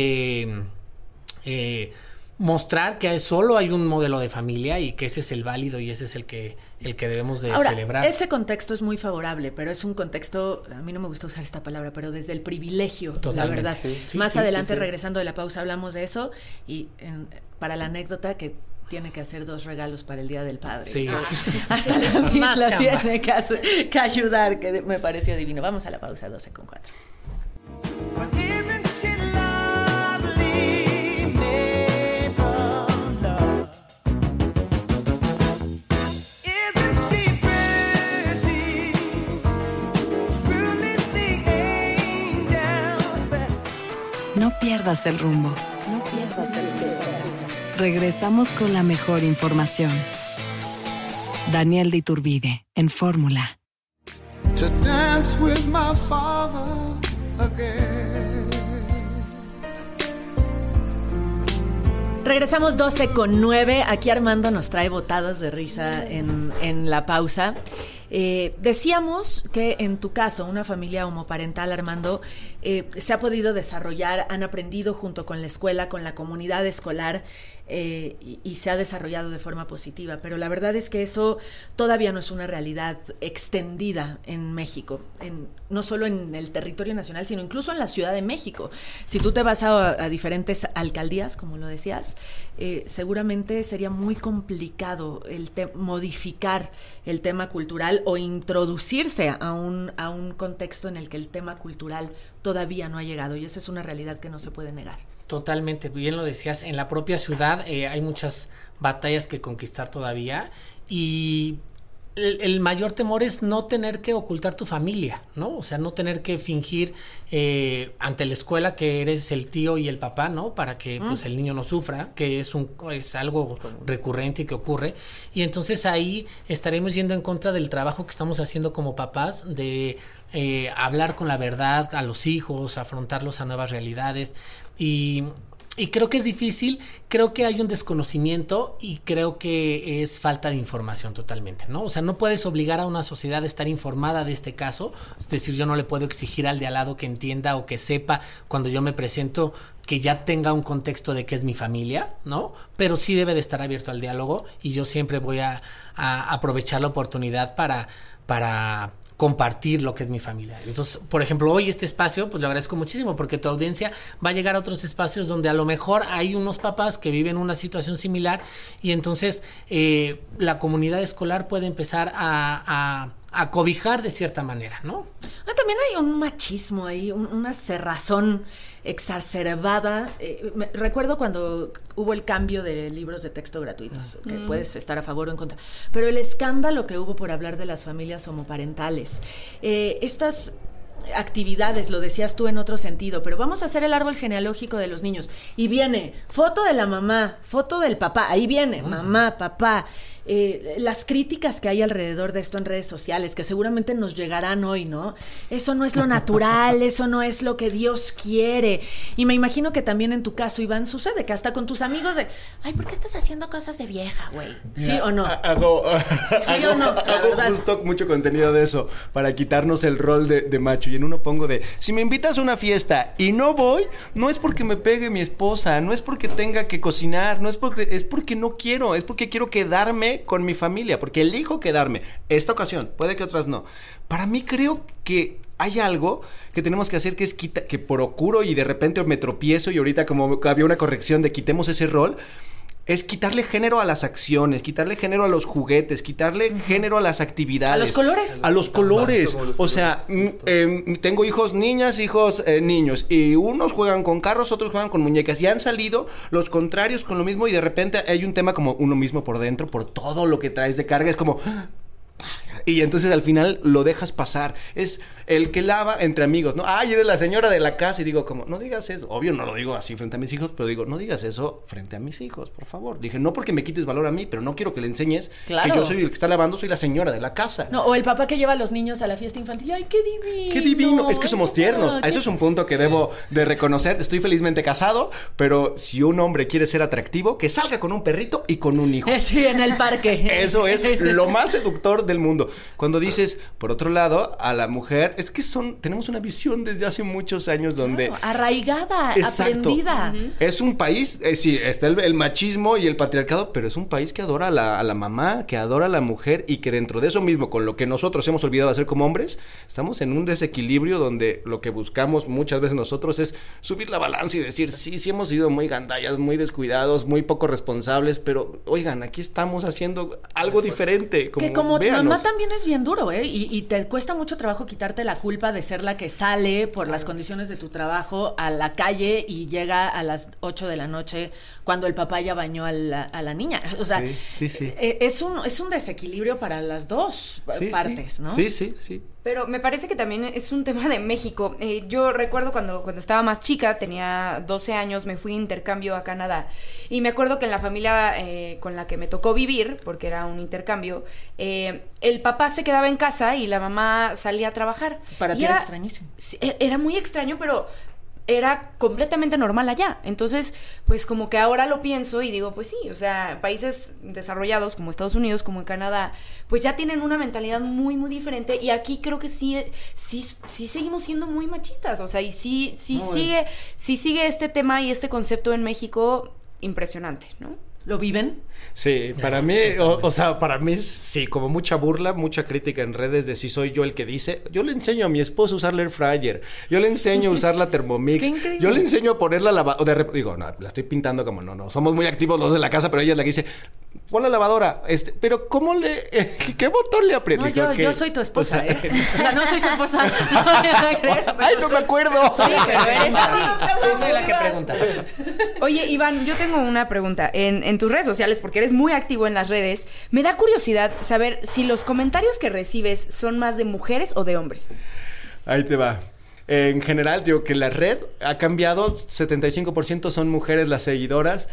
de eh, mostrar que solo hay un modelo de familia y que ese es el válido y ese es el que el que debemos de Ahora, celebrar. Ese contexto es muy favorable, pero es un contexto, a mí no me gusta usar esta palabra, pero desde el privilegio, Totalmente. la verdad. Sí, sí, Más sí, adelante, sí, sí. regresando de la pausa, hablamos de eso y en, para la anécdota que tiene que hacer dos regalos para el Día del Padre. Sí. Ah, hasta la misma tiene que, que ayudar, que me pareció divino. Vamos a la pausa, doce con cuatro. No pierdas el rumbo. No pierdas el rumbo. Regresamos con la mejor información. Daniel de Iturbide, en Fórmula. To dance with my father again. Regresamos doce con nueve. Aquí Armando nos trae botados de risa en, en la pausa. Eh, decíamos que en tu caso, una familia homoparental, Armando, eh, se ha podido desarrollar, han aprendido junto con la escuela, con la comunidad escolar, eh, y, y se ha desarrollado de forma positiva, pero la verdad es que eso todavía no es una realidad extendida en México, en, no solo en el territorio nacional, sino incluso en la Ciudad de México. Si tú te vas a, a diferentes alcaldías, como lo decías, eh, seguramente sería muy complicado el te- modificar el tema cultural o introducirse a un, a un contexto en el que el tema cultural todavía no ha llegado, y esa es una realidad que no se puede negar. Totalmente, bien lo decías, en la propia ciudad eh, hay muchas batallas que conquistar todavía, y el, el mayor temor es no tener que ocultar tu familia, ¿no? O sea, no tener que fingir eh, ante la escuela que eres el tío y el papá, ¿no? Para que mm. pues el niño no sufra, que es un es algo recurrente y que ocurre. Y entonces ahí estaremos yendo en contra del trabajo que estamos haciendo como papás de eh, hablar con la verdad a los hijos, afrontarlos a nuevas realidades. Y Y creo que es difícil, creo que hay un desconocimiento y creo que es falta de información totalmente, ¿no? O sea, no puedes obligar a una sociedad a estar informada de este caso, es decir, yo no le puedo exigir al de al lado que entienda o que sepa cuando yo me presento que ya tenga un contexto de qué es mi familia, ¿no? Pero sí debe de estar abierto al diálogo y yo siempre voy a, a aprovechar la oportunidad para... para compartir lo que es mi familia. Entonces, por ejemplo, hoy este espacio, pues lo agradezco muchísimo porque tu audiencia va a llegar a otros espacios donde a lo mejor hay unos papás que viven una situación similar y entonces eh, la comunidad escolar puede empezar a, a, a cobijar de cierta manera, ¿no? Ah, también hay un machismo ahí, un, una cerrazón exacerbada. Eh, me, recuerdo cuando hubo el cambio de libros de texto gratuitos, que mm. puedes estar a favor o en contra, pero el escándalo que hubo por hablar de las familias homoparentales, eh, estas actividades, lo decías tú en otro sentido, pero vamos a hacer el árbol genealógico de los niños y viene foto de la mamá, foto del papá, ahí viene mm. mamá, papá. Eh, las críticas que hay alrededor de esto en redes sociales, que seguramente nos llegarán hoy, ¿no? Eso no es lo natural, eso no es lo que Dios quiere. Y me imagino que también en tu caso, Iván, sucede que hasta con tus amigos de, ay, ¿por qué estás haciendo cosas de vieja, güey? ¿Sí Mira, o no? Hago, ¿Sí hago, o no? hago justo mucho contenido de eso, para quitarnos el rol de, de macho. Y en uno pongo de, si me invitas a una fiesta y no voy, no es porque me pegue mi esposa, no es porque tenga que cocinar, no es porque, es porque no quiero, es porque quiero quedarme con mi familia, porque elijo quedarme. Esta ocasión, puede que otras no. Para mí creo que hay algo que tenemos que hacer, que es quita, que procuro y de repente me tropiezo y ahorita como había una corrección de quitemos ese rol, es quitarle género a las acciones, quitarle género a los juguetes, quitarle uh-huh. género a las actividades. A los colores. A los colores. Los o colores. sea, eh, tengo hijos niñas, hijos eh, niños, y unos juegan con carros, otros juegan con muñecas, y han salido los contrarios con lo mismo, y de repente hay un tema como uno mismo por dentro, por todo lo que traes de carga, es como... Y entonces al final lo dejas pasar. Es el que lava entre amigos, ¿no? Ay, eres la señora de la casa. Y digo como, no digas eso. Obvio no lo digo así frente a mis hijos, pero digo, no digas eso frente a mis hijos, por favor. Dije, no porque me quites valor a mí, pero no quiero que le enseñes claro. que yo soy el que está lavando, soy la señora de la casa. No, o el papá que lleva a los niños a la fiesta infantil. Ay, qué divino. Qué divino. Es que somos tiernos. Ah, eso es un punto que debo de reconocer. Estoy felizmente casado, pero si un hombre quiere ser atractivo, que salga con un perrito y con un hijo. Sí, en el parque. Eso es lo más seductor del mundo. Cuando dices, por otro lado, a la mujer, es que son, tenemos una visión desde hace muchos años donde... Claro, arraigada, exacto, aprendida. Uh-huh. Es un país, eh, sí, está el, el machismo y el patriarcado, pero es un país que adora a la, a la mamá, que adora a la mujer, y que dentro de eso mismo, con lo que nosotros hemos olvidado hacer como hombres, estamos en un desequilibrio donde lo que buscamos muchas veces nosotros es subir la balanza y decir, sí, sí hemos sido muy gandallas, muy descuidados, muy poco responsables, pero oigan, aquí estamos haciendo algo diferente. Como, que como véanos. mamá también es bien duro, ¿eh? Y, y te cuesta mucho trabajo quitarte la culpa de ser la que sale por las condiciones de tu trabajo a la calle y llega a las ocho de la noche cuando el papá ya bañó a la, a la niña. O sea, sí, sí, sí. Es, un, es un desequilibrio para las dos sí, partes, sí. ¿no? Sí, sí, sí. Pero me parece que también es un tema de México. Eh, yo recuerdo cuando, cuando estaba más chica, tenía doce años, me fui de intercambio a Canadá. Y me acuerdo que en la familia eh, con la que me tocó vivir, porque era un intercambio, eh, el papá se quedaba en casa y la mamá salía a trabajar. Para ti era, era extrañísimo. Era muy extraño, pero... era completamente normal allá. Entonces, pues como que ahora lo pienso y digo, pues sí, o sea, países desarrollados como Estados Unidos, como en Canadá, pues ya tienen una mentalidad muy, muy diferente, y aquí creo que sí, sí, sí seguimos siendo muy machistas, o sea, y sí, sí no, sigue, bueno. sí sigue este tema y este concepto en México impresionante, ¿no? ¿Lo viven? Sí, para mí, o, o sea, para mí sí, como mucha burla, mucha crítica en redes de si soy yo el que dice. Yo le enseño a mi esposo a usar el air fryer, yo le enseño a usar la Thermomix, yo le enseño a poner la lavadora, digo, no, la estoy pintando como no, no, somos muy activos los de la casa, pero ella es la que dice, pon la lavadora, este, pero ¿cómo le, eh, qué botón le aprieto? No, yo, yo soy tu esposa, o sea, ¿eh? O sea, no soy su esposa. No, ay, no me acuerdo. Sí, pero eres así. Sí, soy la que pregunta. Oye, Iván, yo tengo una pregunta. En, en tus redes sociales, porque eres muy activo en las redes, me da curiosidad saber si los comentarios que recibes son más de mujeres o de hombres. Ahí te va. En general, digo que la red ha cambiado, setenta y cinco por ciento son mujeres las seguidoras,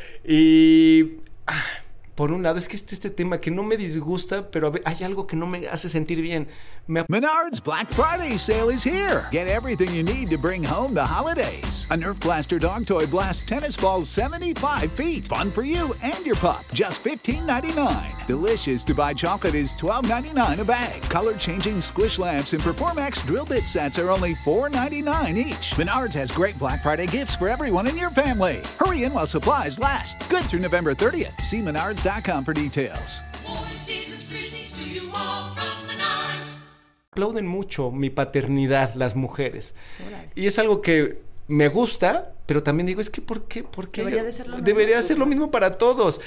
y... Ah, por un lado, es que este, este tema que no me disgusta, pero hay algo que no me hace sentir bien. Me... Menards Black Friday sale is here. Get everything you need to bring home the holidays. A Nerf Blaster dog toy blasts tennis balls seventy-five feet. Fun for you and your pup. Just fifteen ninety-nine. Delicious to buy chocolate is twelve ninety-nine a bag. Color-changing squish lamps and Performax drill bit sets are only four ninety-nine each. Menards has great Black Friday gifts for everyone in your family. Hurry in while supplies last. Good through November thirtieth. See Menards dot com for details. aplauden mucho mi paternidad las mujeres. Hola. Y es algo que me gusta, pero también digo, es que ¿por qué? ¿Por qué? Debería de ser lo Debería mismo. ser lo mismo para todos.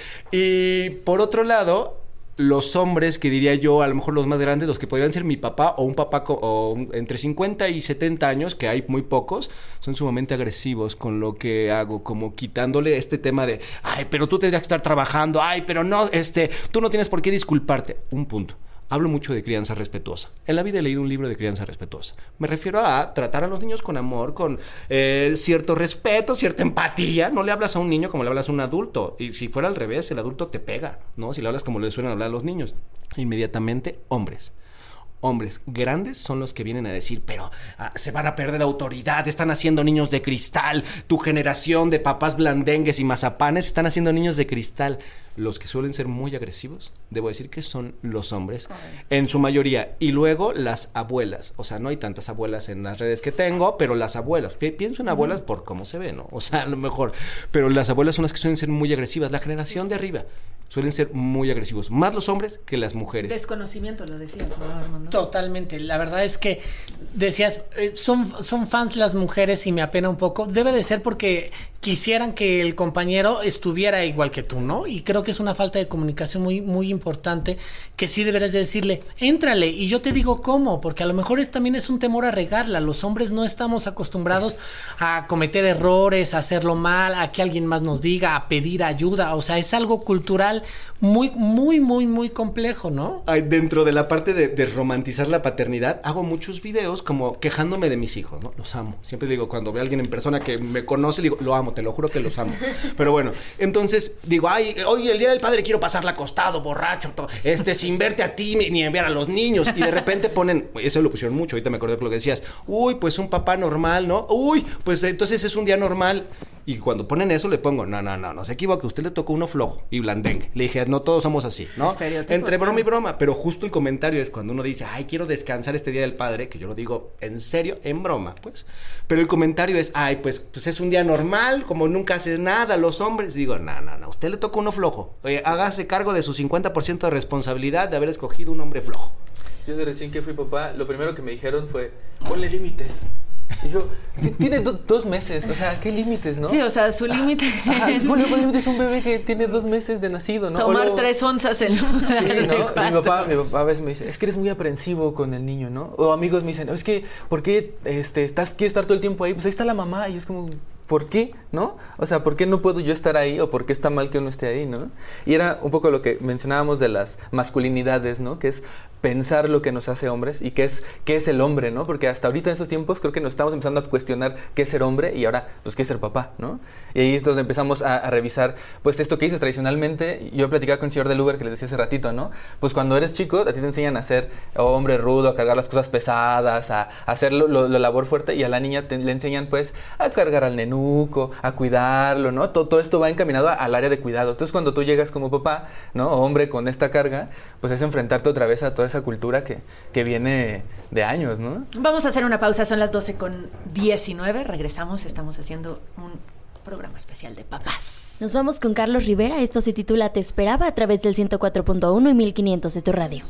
Y por otro lado, los hombres, que diría yo, a lo mejor los más grandes, los que podrían ser mi papá o un papá co- o un- entre cincuenta y setenta años, que hay muy pocos, son sumamente agresivos con lo que hago, como quitándole este tema de, ay, pero tú tendrías que estar trabajando, ay, pero no, este, tú no tienes por qué disculparte. Un punto. Hablo mucho de crianza respetuosa. En la vida he leído un libro de crianza respetuosa. Me refiero a tratar a los niños con amor, con eh, cierto respeto, cierta empatía. No le hablas a un niño como le hablas a un adulto. Y si fuera al revés, el adulto te pega, ¿no? Si le hablas como le suelen hablar a los niños. Inmediatamente, hombres. Hombres grandes son los que vienen a decir, pero ah, se van a perder la autoridad, están haciendo niños de cristal, tu generación de papás blandengues y mazapanes están haciendo niños de cristal. Los que suelen ser muy agresivos, debo decir que son los hombres, en su mayoría. Y luego las abuelas, o sea, no hay tantas abuelas en las redes que tengo, pero las abuelas, Pi- pienso en abuelas por cómo se ve, ¿no? O sea, a lo mejor, pero las abuelas son las que suelen ser muy agresivas, la generación de arriba suelen ser muy agresivos, más los hombres que las mujeres. Desconocimiento, lo decías, ¿no, Armando? Totalmente. La verdad es que decías, eh, son, son fans las mujeres y me apena un poco. Debe de ser porque quisieran que el compañero estuviera igual que tú, ¿no? Y creo que es una falta de comunicación muy, muy importante que sí deberías de decirle, éntrale, y yo te digo cómo, porque a lo mejor es, también es un temor a regarla. Los hombres no estamos acostumbrados a cometer errores, a hacerlo mal, a que alguien más nos diga, a pedir ayuda. O sea, es algo cultural muy, muy, muy, muy complejo, ¿no? Ay, dentro de la parte de, de romantizar la paternidad, hago muchos videos como quejándome de mis hijos, ¿no? Los amo. Siempre digo, cuando veo a alguien en persona que me conoce, digo, lo amo, te lo juro que los amo. Pero bueno, entonces digo, ay, hoy el Día del Padre quiero pasarla acostado, borracho, to- este, sin verte a ti ni enviar a los niños. Y de repente ponen, eso lo pusieron mucho, ahorita me acordé de lo que decías, uy, pues un papá normal, ¿no? Uy, pues entonces es un día normal. Y cuando ponen eso le pongo, no, no, no, no se equivoque, usted le tocó uno flojo y blandengue. Le dije, no todos somos así, ¿no? Entre broma y broma, pero justo el comentario es cuando uno dice, ay, quiero descansar este Día del Padre, que yo lo digo en serio, en broma, pues. Pero el comentario es, ay, pues, pues es un día normal, como nunca haces nada, los hombres. Y digo, no, no, no, usted le tocó uno flojo. Oye, hágase cargo de su cincuenta por ciento de responsabilidad de haber escogido un hombre flojo. Yo de recién que fui papá, lo primero que me dijeron fue, ponle límites. Y yo, "Ti- tiene do- dos meses, o sea, ¿qué límites, no?" Sí, o sea, su límite Ajá, es ponle ponle límites a un bebé que tiene dos meses de nacido, ¿no? O tomar luego- tres onzas en lugar Sí, de ¿no? Mi cuatro. papá, mi papá a veces me dice, es que eres muy aprensivo con el niño, ¿no? O amigos me dicen, es que, ¿por qué este, estás, quieres estar todo el tiempo ahí? Pues ahí está la mamá. Y es como, ¿por qué? ¿No? O sea, ¿por qué no puedo yo estar ahí? ¿O por qué está mal que uno esté ahí, no? Y era un poco lo que mencionábamos de las masculinidades, ¿no? Que es pensar lo que nos hace hombres y qué es, qué es el hombre, ¿no? Porque hasta ahorita en estos tiempos creo que nos estamos empezando a cuestionar qué es ser hombre y ahora, pues, qué es ser papá, ¿no? Y ahí entonces empezamos a, a revisar, pues, esto que dices tradicionalmente. Yo platicaba con el señor del Uber que les decía hace ratito, ¿no? Pues cuando eres chico, a ti te enseñan a ser hombre rudo, a cargar las cosas pesadas, a, a hacer lo, lo, lo labor fuerte, y a la niña te, le enseñan, pues, a cargar al nenuco, a cuidarlo, ¿no? Todo, todo esto va encaminado a, al área de cuidado. Entonces, cuando tú llegas como papá, ¿no? Hombre con esta carga, pues es enfrentarte otra vez a toda esa cultura que, que viene de años, ¿no? Vamos a hacer una pausa, son las doce con diecinueve. Regresamos, estamos haciendo un programa especial de papás. Nos vamos con Carlos Rivera. Esto se titula Te esperaba a través del ciento cuatro punto uno y mil quinientos de tu radio.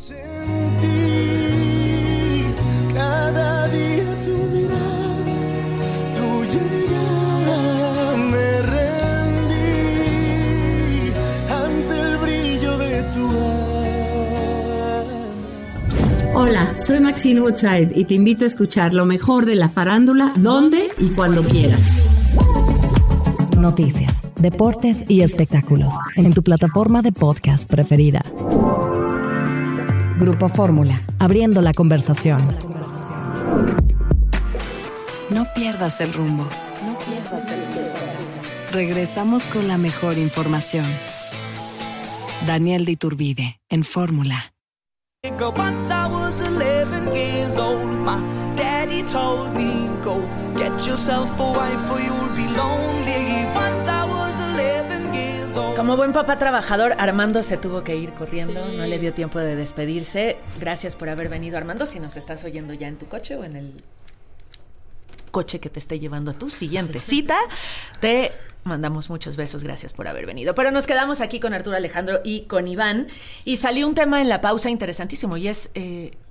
Cada día tu mirada, tu llegada, me rendí ante el brillo de tu alma. Hola, soy Maxine Woodside y te invito a escuchar lo mejor de la farándula, donde y cuando quieras. Noticias, deportes y espectáculos en tu plataforma de podcast preferida. Grupo Fórmula, abriendo la conversación. No pierdas el rumbo. Regresamos con la mejor información. Daniel de Iturbide, en Fórmula. Once I was eleven years old, my daddy told me, go get yourself a wife or you'll be lonely. Once I was eleven years old. Como buen papá trabajador, Armando se tuvo que ir corriendo, no le dio tiempo de despedirse. Gracias por haber venido, Armando, si nos estás oyendo ya en tu coche o en el coche que te esté llevando a tu siguiente cita, te mandamos muchos besos, gracias por haber venido. Pero nos quedamos aquí con Arturo Alejandro y con Iván, y salió un tema en la pausa interesantísimo, y es eh,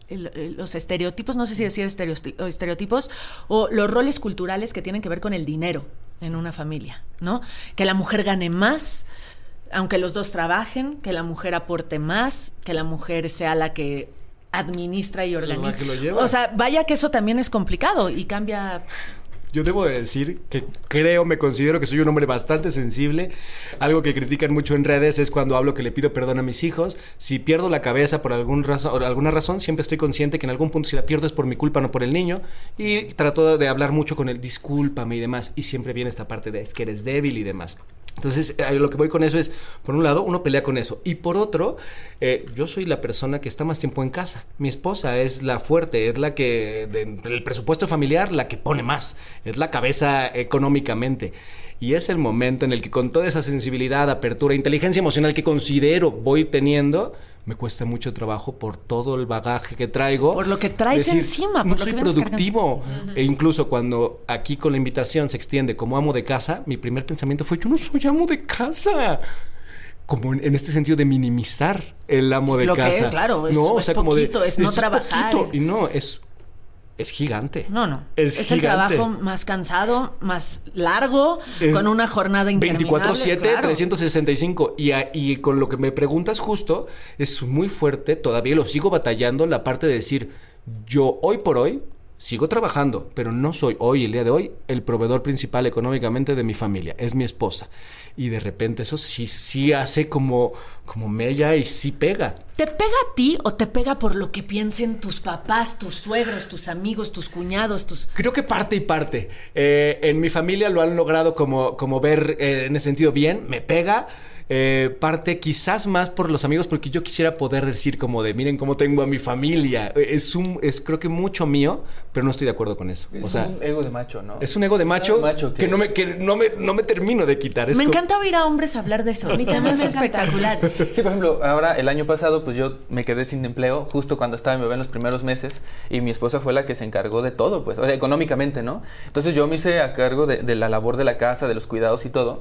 el, el, los estereotipos, no sé si decir estereoti- estereotipos, o los roles culturales que tienen que ver con el dinero en una familia, ¿no? Que la mujer gane más, aunque los dos trabajen, que la mujer aporte más, que la mujer sea la que administra y organiza. que lo lleva. O sea, vaya que eso también es complicado y cambia. Yo debo de decir que creo, me considero que soy un hombre bastante sensible. Algo que critican mucho en redes es cuando hablo que le pido perdón a mis hijos. Si pierdo la cabeza por algún razo- por alguna razón, siempre estoy consciente que en algún punto si la pierdo es por mi culpa, no por el niño. Y trato de hablar mucho con él, discúlpame y demás. Y siempre viene esta parte de es que eres débil y demás. Entonces, eh, lo que voy con eso es, por un lado, uno pelea con eso. Y por otro, eh, yo soy la persona que está más tiempo en casa. Mi esposa es la fuerte, es la que, de- del presupuesto familiar, la que pone más. Es la cabeza económicamente. Y es el momento en el que con toda esa sensibilidad, apertura, inteligencia emocional que considero voy teniendo, me cuesta mucho trabajo por todo el bagaje que traigo. Por lo que traes Decir, encima, por no lo soy que vienes productivo. cargando. E incluso cuando aquí con la invitación se extiende como amo de casa, mi primer pensamiento fue, yo no soy amo de casa. Como en, en este sentido de minimizar el amo de Lo que casa. es, claro, es- no, o es sea, como de, poquito, es no trabajar, poquito. es- Y no, es, es gigante. No, no. Es, Es el gigante. trabajo más cansado, más largo, Es con una jornada interminable. veinticuatro siete, claro. trescientos sesenta y cinco. Y, a- y con lo que me preguntas justo, es muy fuerte, todavía lo sigo batallando, la parte de decir, yo hoy por hoy sigo trabajando, pero no soy hoy, el día de hoy, el proveedor principal económicamente de mi familia, es mi esposa. Y de repente eso sí, sí hace como, como mella y sí pega. ¿Te pega a ti o te pega por lo que piensen tus papás, tus suegros, tus amigos, tus cuñados, tus... Creo que parte y parte. Eh, en mi familia lo han logrado como, como ver eh, en ese sentido bien, me pega. Eh, parte quizás más por los amigos, porque yo quisiera poder decir como de miren cómo tengo a mi familia. Es un, es creo que mucho mío, pero no estoy de acuerdo con eso. Es O sea, un ego de macho, ¿no? es un ego de Es un macho, ego de macho que, que- no me, que no me, no me termino de quitar. Es Me como- encanta oír a hombres hablar de eso. A mí también es espectacular. Sí, por ejemplo, ahora el año pasado pues yo me quedé sin empleo justo cuando estaba mi bebé en los primeros meses y mi esposa fue la que se encargó de todo, pues, o sea, económicamente, ¿no? Entonces yo me hice a cargo de, de la labor de la casa, de los cuidados y todo.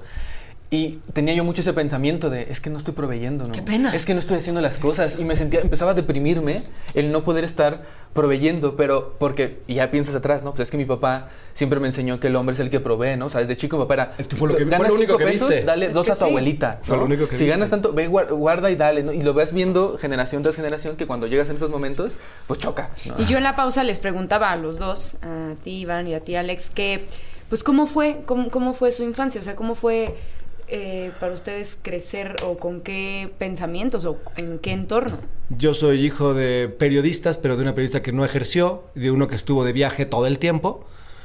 Y tenía yo mucho ese pensamiento de, es que no estoy proveyendo, ¿no? ¡Qué pena! Es que no estoy haciendo las cosas. Y me sentía, empezaba a deprimirme el no poder estar proveyendo, pero porque, y ya piensas atrás, ¿no? Pues es que mi papá siempre me enseñó que el hombre es el que provee, ¿no? O sea, desde chico mi papá era... Es que fue lo que- fue ganas lo único cinco que pesos, viste. dale Es dos que a tu sí. abuelita, Fue ¿no? lo único que Si viste. ganas tanto, ve, guar- guarda y dale, ¿no? Y lo vas viendo generación tras generación que cuando llegas en esos momentos, pues choca, ¿no? Y yo en la pausa les preguntaba a los dos, a ti Iván y a ti Alex, que pues cómo fue, cómo, cómo fue su infancia, o sea, cómo fue eh, para ustedes crecer o con qué pensamientos o en qué entorno. Yo soy hijo de periodistas, pero de una periodista que no ejerció, de uno que estuvo de viaje todo el tiempo,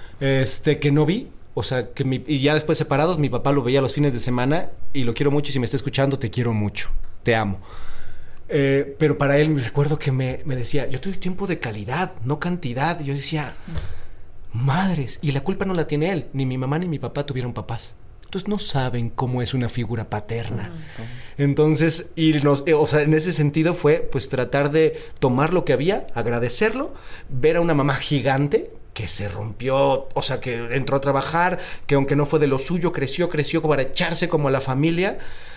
este que no vi, o sea, que mi, y ya después separados, mi papá lo veía los fines de semana y lo quiero mucho y si me está escuchando, te quiero mucho, te amo. Eh, pero para él me recuerdo que me, me decía, yo te doy tiempo de calidad, no cantidad. Y yo decía, madres, y la culpa no la tiene él, ni mi mamá ni mi papá tuvieron papás. Entonces no saben cómo es una figura paterna. Entonces, y nos, eh, o sea, en ese sentido fue pues tratar de tomar lo que había, agradecerlo, ver a una mamá gigante que se rompió, o sea, que entró a trabajar, que aunque no fue de lo suyo, creció, creció para echarse como a la familia.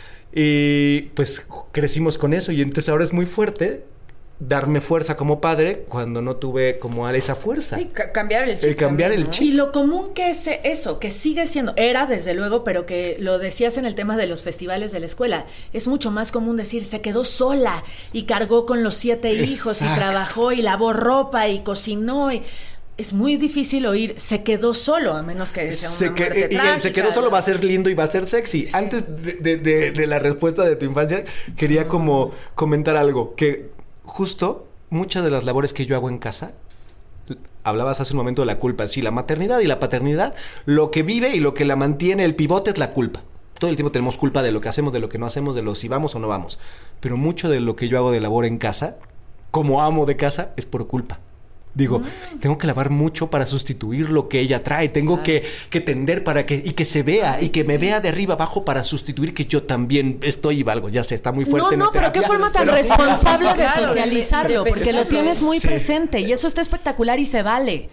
Y pues crecimos con eso y entonces ahora es muy fuerte darme fuerza como padre cuando no tuve como esa fuerza. Sí, ca- cambiar el chip. El cambiar también, el ¿no? chip. Y lo común que es eso, que sigue siendo, era desde luego, pero que lo decías en el tema de los festivales de la escuela, es mucho más común decir, se quedó sola y cargó con los siete hijos y Exacto. trabajó y lavó ropa y cocinó y... Es muy difícil oír, se quedó solo, a menos que sea una Se que- muerte y el trágica, se quedó solo ¿no? va a ser lindo y va a ser sexy. Antes de, de- de- de la respuesta de tu infancia, quería como comentar algo. Que justo muchas de las labores que yo hago en casa, hablabas hace un momento de la culpa. Sí, la maternidad y la paternidad, lo que vive y lo que la mantiene el pivote es la culpa. Todo el tiempo tenemos culpa de lo que hacemos, de lo que no hacemos, de lo si vamos o no vamos. Pero mucho de lo que yo hago de labor en casa, como amo de casa, es por culpa. Digo, mm. tengo que lavar mucho para sustituir lo que ella trae. Tengo que, que tender para que... Y que se vea, Ay, y que me vea de arriba abajo para sustituir que yo también estoy y valgo. Ya sé, está muy fuerte. No, no, pero qué forma tan pero... responsable de Claro, socializarlo, de- de- porque lo tienes muy Sí. presente y eso está espectacular y se vale.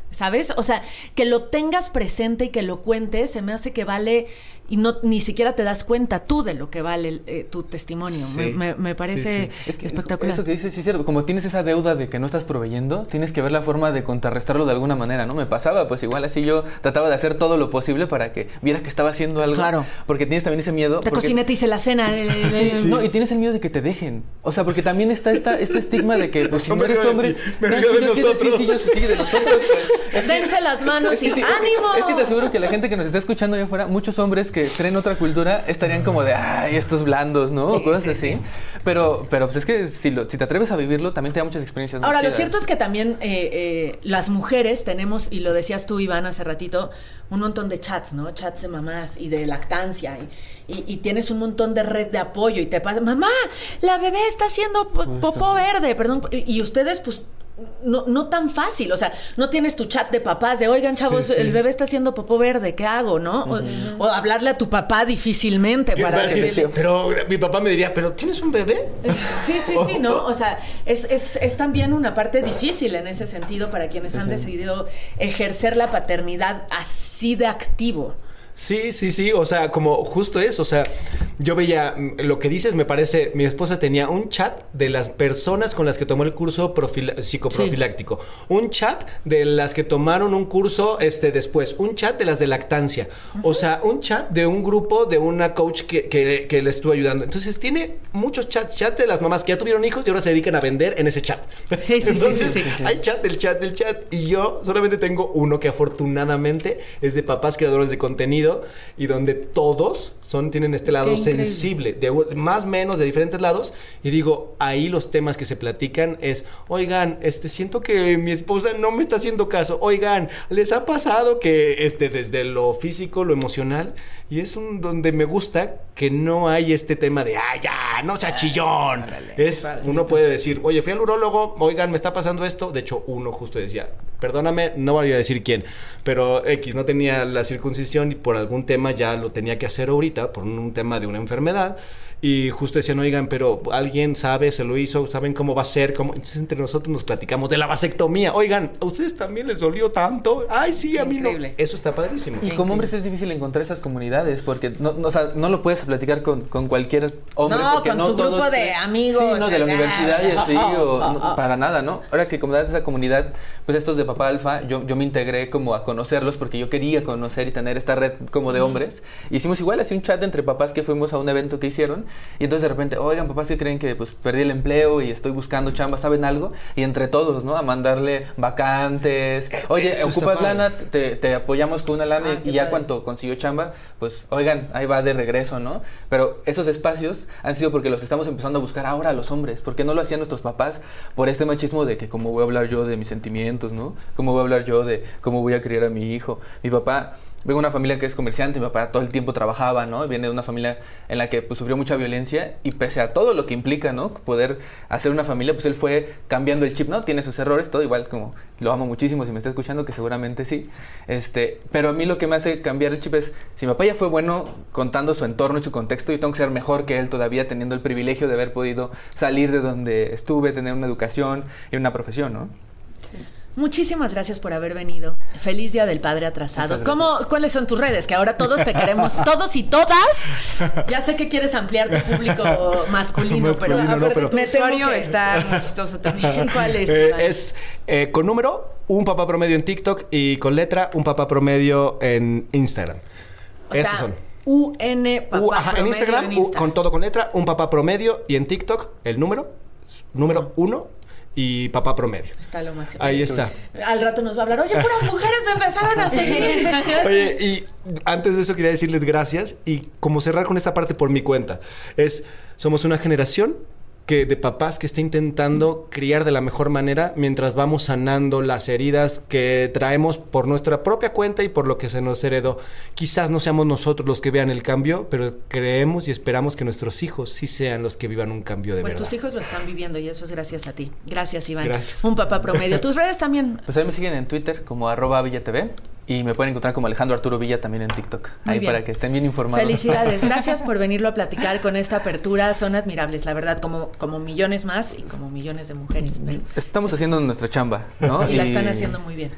¿sabes? O sea, que lo tengas presente y que lo cuentes, se me hace que vale y no ni siquiera te das cuenta tú de lo que vale eh, tu testimonio. Sí. Me, me, me parece sí, sí. Es que espectacular. Eso que dices, sí es cierto. Como tienes esa deuda de que no estás proveyendo, tienes que ver la forma de contrarrestarlo de alguna manera, ¿no? Me pasaba, pues igual así yo trataba de hacer todo lo posible para que vieras que estaba haciendo algo. Claro. Porque tienes también ese miedo. Te porque... cociné, te hice la cena. Eh, sí, eh, sí. No, y tienes el miedo de que te dejen. O sea, porque también está esta, este estigma de que, pues, si No no me eres río de hombre... ti, me no, río de yo quiero- nosotros. Sí, sí, yo- sí, de nosotros. pues. Dense las manos y Sí, ¡ánimo! Es que te aseguro que la gente que nos está escuchando allá afuera, muchos hombres que creen otra cultura estarían como de, ay, estos blandos, ¿no? Sí, O cosas sí, así. sí. Pero, pero pues es que si, lo, si te atreves a vivirlo, también te da muchas experiencias. muy Ahora, lo chidas. cierto es que también eh, eh, las mujeres tenemos, y lo decías tú, Iván, hace ratito, un montón de chats, ¿no? Chats de mamás y de lactancia. Y, y, y tienes un montón de red de apoyo y te pasa, mamá, la bebé está haciendo po- popó verde, perdón. Y, y ustedes, pues, no, no tan fácil. O sea, no tienes tu chat de papás de, oigan, chavos, Sí, sí. el bebé está haciendo popó verde, ¿qué hago, no? O, o hablarle a tu papá difícilmente ¿Qué para va a que... decir? Pero mi papá me diría, ¿pero tienes un bebé? Sí, sí, sí, ¿no? O sea, es, es, es también una parte difícil en ese sentido para quienes han decidido ejercer la paternidad así de activo. Sí, sí, sí, o sea, como justo eso, o sea, yo veía mm, lo que dices, me parece, mi esposa tenía un chat de las personas con las que tomó el curso profila- psicoprofiláctico, un chat de las que tomaron un curso este después, un chat de las de lactancia, o sea, un chat de un grupo de una coach que, que, que le estuvo ayudando. Entonces tiene muchos chats, chat de las mamás que ya tuvieron hijos y ahora se dedican a vender en ese chat. Sí, sí, Entonces, sí, sí, sí. hay chat del chat del chat y yo solamente tengo uno que afortunadamente es de papás creadores de contenido y donde todos son, tienen este lado Qué increíble. sensible, de más o menos de diferentes lados, y digo, ahí los temas que se platican es, oigan, este, siento que mi esposa no me está haciendo caso, oigan, les ha pasado que este, desde lo físico, lo emocional, y es un donde me gusta que no hay este tema de, ah, ya, no sea chillón. Es, uno puede decir, oye, fui al urólogo, oigan, me está pasando esto. De hecho, uno justo decía, perdóname, no voy a decir quién, pero X no tenía la circuncisión y por algún tema ya lo tenía que hacer ahorita, por un tema de una enfermedad. Y justo decían, oigan, pero alguien sabe, se lo hizo, saben cómo va a ser, cómo. Entonces entre nosotros nos platicamos de la vasectomía. Oigan, ¿a ustedes también les dolió tanto? Ay, sí, a mí no. Increíble. Eso está padrísimo. Y como hombres es difícil encontrar esas comunidades porque no, no, o sea, no lo puedes platicar con, con cualquier hombre. No, porque con no tu todos grupo de creen- amigos, Sí, no, de la ah, universidad y así, ah, o ah, no, ah. para nada, ¿no? Ahora que como das esa comunidad, pues estos de Papá Alfa, yo, yo me integré como a conocerlos porque yo quería conocer y tener esta red como de hombres. Hicimos igual así un chat entre papás que fuimos a un evento que hicieron y entonces de repente, oigan, papás que creen que pues perdí el empleo y estoy buscando chamba, ¿saben algo? Y entre todos, ¿no? A mandarle vacantes. Oye, Eso está ¿ocupas padre. lana? Te, te apoyamos con una lana Ah, y qué ya padre. cuando consiguió chamba, pues, oigan, ahí va de regreso, ¿no? Pero esos espacios han sido porque los estamos empezando a buscar ahora los hombres, porque no lo hacían nuestros papás por este machismo de que cómo voy a hablar yo de mis sentimientos, ¿no? Cómo voy a hablar yo de cómo voy a criar a mi hijo. Mi papá... Vengo de una familia que es comerciante, mi papá todo el tiempo trabajaba, ¿no? Viene de una familia en la que pues, sufrió mucha violencia y pese a todo lo que implica, ¿no? Poder hacer una familia, pues él fue cambiando el chip, ¿no? Tiene sus errores, todo igual como lo amo muchísimo, si me está escuchando, que seguramente sí. Este, pero a mí lo que me hace cambiar el chip es, si mi papá ya fue bueno contando su entorno y su contexto, yo tengo que ser mejor que él todavía teniendo el privilegio de haber podido salir de donde estuve, tener una educación y una profesión, ¿no? Muchísimas gracias por haber venido. Feliz Día del Padre atrasado. ¿Cómo, ¿Cuáles son tus redes? Que ahora todos te queremos, todos y todas. Ya sé que quieres ampliar tu público masculino, pero, Masculino, no, pero- Tu me tengo usuario que- está muy chistoso también. ¿Cuál es? Eh, Iván? es eh, con número, un papá promedio en TikTok y con letra, un papá promedio en Instagram. O Esos sea, son. U N papá U, ajá, en promedio Instagram, en u- Instagram. con todo con letra, un papá promedio y en TikTok, el número, número uno y papá promedio. Está lo máximo. Ahí está. Al rato nos va a hablar, oye, puras mujeres me empezaron a seguir. Oye, y antes de eso quería decirles gracias y como cerrar con esta parte por mi cuenta. Es, somos una generación que de papás que está intentando criar de la mejor manera mientras vamos sanando las heridas que traemos por nuestra propia cuenta y por lo que se nos heredó. Quizás no seamos nosotros los que vean el cambio, pero creemos y esperamos que nuestros hijos sí sean los que vivan un cambio de Pues verdad. tus hijos lo están viviendo y eso es gracias a ti. Gracias, Iván. Gracias. Un papá promedio. Tus redes también. Pues ahí me siguen en Twitter como arroba villatv y me pueden encontrar como Alejandro Arturo Villa también en TikTok. Muy Ahí bien. para que estén bien informados. Felicidades. Gracias por venirlo a platicar con esta apertura. Son admirables, la verdad, como, como millones más y como millones de mujeres. Pero- Estamos haciendo nuestra chamba, ¿no? y la están haciendo muy bien.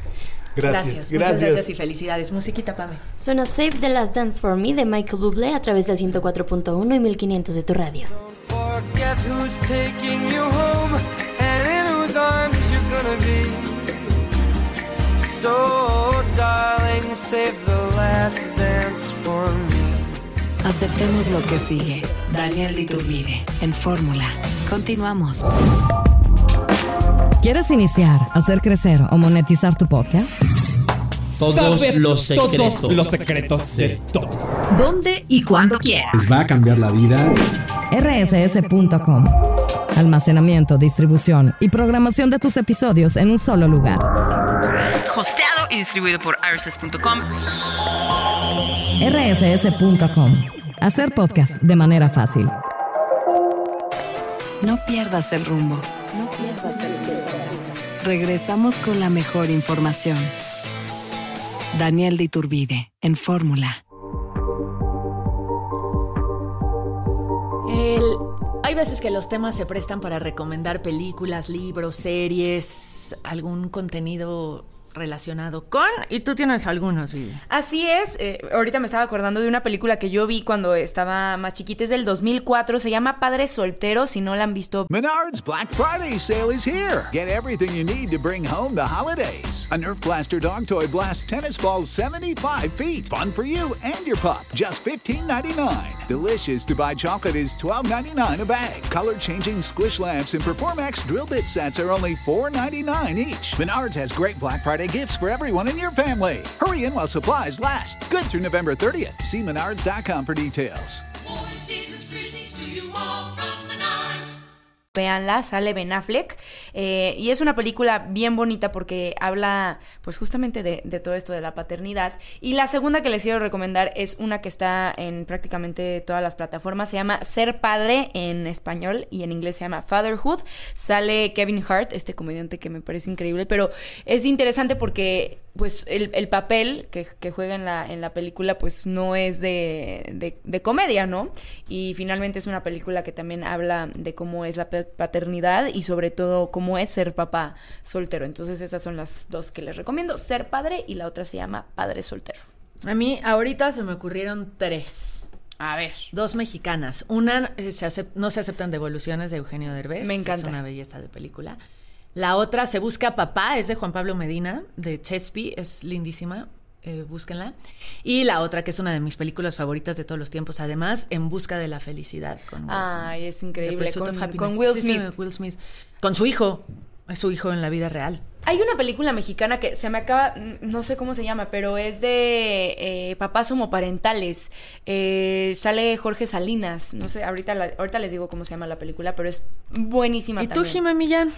Gracias, muchas gracias y felicidades. Musiquita, Pame. Suena Save the Last Dance for Me de Michael Bublé a través del ciento cuatro punto uno y mil quinientos de tu radio. Forget who's taking you home and in whose arms you're gonna be. So, darling, save the last dance for me. Aceptemos lo que sigue. Daniel de Iturbide, en Fórmula. Continuamos. ¿Quieres iniciar, hacer crecer o monetizar tu podcast? Todos Saber los secretos. Todos los secretos de todos. ¿Dónde y cuándo quieras? Les va a cambiar la vida. R S S punto com. Almacenamiento, distribución y programación de tus episodios en un solo lugar. Hosteado y distribuido por R S S punto com. R S S punto com. Hacer podcast de manera fácil. No pierdas el rumbo. No pierdas el rumbo. Regresamos con la mejor información. Daniel de Iturbide, en Fórmula. El... Hay veces que los temas se prestan para recomendar películas, libros, series, algún contenido relacionado con... Y tú tienes algunos, Vivi. Así es. Eh, ahorita me estaba acordando de una película que yo vi cuando estaba más chiquita. Es del dos mil cuatro. Se llama Padre Soltero. Si no la han visto... Menards Black Friday sale is here. Get everything you need to bring home the holidays. A Nerf Blaster dog toy blasts tennis balls seventy-five feet. Fun for you and your pup. Just fifteen ninety-nine. Delicious to buy chocolate is twelve ninety-nine a bag. Color-changing squish lamps and Performax drill bit sets are only four ninety-nine each. Menards has great Black Friday gifts for everyone in your family. Hurry in while supplies last. Good through November thirtieth. See menards dot com for details. Véanla, sale Ben Affleck, eh, y es una película bien bonita porque habla pues justamente de, de todo esto de la paternidad. Y la segunda que les quiero recomendar es una que está en prácticamente todas las plataformas. Se llama Ser Padre en español y en inglés se llama Fatherhood. Sale Kevin Hart, este comediante que me parece increíble, pero es interesante porque pues el, el papel que, que juega en la, en la película pues no es de, de, de comedia, ¿no? Y finalmente es una película que también habla de cómo es la paternidad y sobre todo cómo es ser papá soltero. Entonces esas son las dos que les recomiendo, Ser Padre y la otra se llama Padre Soltero. A mí ahorita se me ocurrieron tres. A ver. Dos mexicanas. Una, eh, se acept- no se aceptan devoluciones de Eugenio Derbez. Me encanta. Es una belleza de película. La otra, Se Busca Papá, es de Juan Pablo Medina, de Chespi, es lindísima. Eh, búsquenla. Y la otra, que es una de mis películas favoritas de todos los tiempos, además, En Busca de la Felicidad, con Will Smith. Ay, es increíble. Con, Con, con Will sí, Smith. sí, Will Smith. Con su hijo. Es su hijo en la vida real. Hay una película mexicana que se me acaba, no sé cómo se llama, pero es de eh, papás homoparentales. Eh, sale Jorge Salinas. No sé, ahorita, la, ahorita les digo cómo se llama la película, pero es buenísima ¿Y también. tú, Jimé Millán?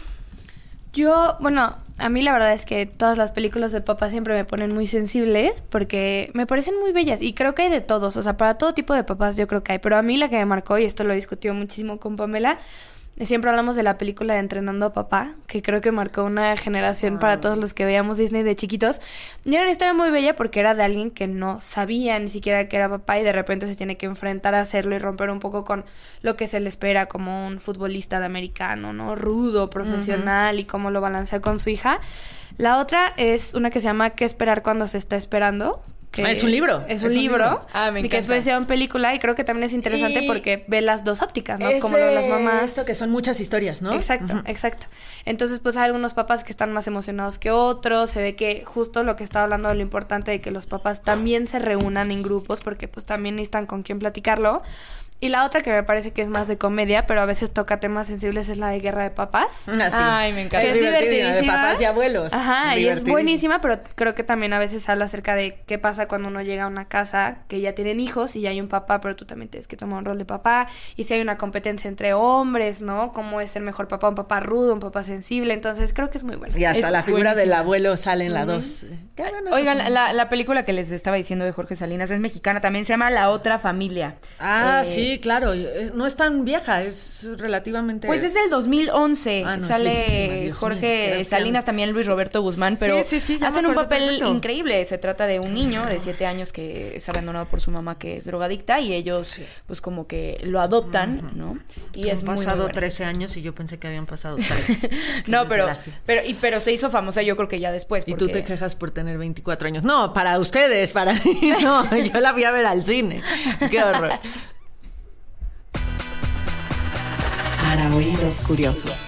Yo, bueno, a mí la verdad es que todas las películas de papá siempre me ponen muy sensibles porque me parecen muy bellas y creo que hay de todos, o sea, para todo tipo de papás yo creo que hay, pero a mí la que me marcó, y esto lo discutió muchísimo con Pamela, siempre hablamos de la película de Entrenando a Papá, que creo que marcó una generación ah. para todos los que veíamos Disney de chiquitos. Y era una historia muy bella porque era de alguien que no sabía ni siquiera que era papá y de repente se tiene que enfrentar a hacerlo y romper un poco con lo que se le espera como un futbolista de americano, ¿no? Rudo, profesional, uh-huh. y cómo lo balancea con su hija. La otra es una que se llama ¿Qué esperar cuando se está esperando? Que es un libro. Es un, es un libro. libro. Ah, me encanta. Y que después sea una película y creo que también es interesante y porque ve las dos ópticas, ¿no? Ese, como lo de las mamás. Esto que son muchas historias, ¿no? Exacto, uh-huh. exacto. Entonces, pues hay algunos papás que están más emocionados que otros. Se ve que justo lo que estaba hablando de lo importante de que los papás también se reúnan en grupos porque pues también necesitan con quién platicarlo. Y la otra que me parece que es más de comedia, pero a veces toca temas sensibles, es la de Guerra de Papás. Ah, sí. Ay, me encanta. Que es, es divertidísima. De papás y abuelos. Ajá, y es buenísima, pero creo que también a veces habla acerca de qué pasa cuando uno llega a una casa que ya tienen hijos y ya hay un papá, pero tú también tienes que tomar un rol de papá. Y si hay una competencia entre hombres, ¿no? Cómo es el mejor papá, un papá rudo, un papá sensible. Entonces creo que es muy bueno. Y hasta es la figura buenísima. del abuelo sale en la dos. Uh-huh. Oigan, la, la película que les estaba diciendo de Jorge Salinas es mexicana, también se llama La Otra Familia. Ah, eh, sí. Sí, claro. No es tan vieja, es relativamente... Pues es del dos mil once. Ah, no, Sale es viejísima, Dios Jorge mío. Salinas, también Luis Roberto Guzmán, pero Sí, sí, sí, ya me hacen un acuerdo papel perfecto. increíble. Se trata de un niño de siete años que es abandonado por su mamá, que es drogadicta, y ellos pues como que lo adoptan, ¿no? Y es Han muy, muy pasado bueno. trece años y yo pensé que habían pasado tres. No, pero, desgracia. pero, y, pero se hizo famosa yo creo que ya después. Y tú porque- te quejas por tener veinticuatro años. No, para ustedes, para mí no. Yo la fui a ver al cine. Qué horror. Para oídos curiosos.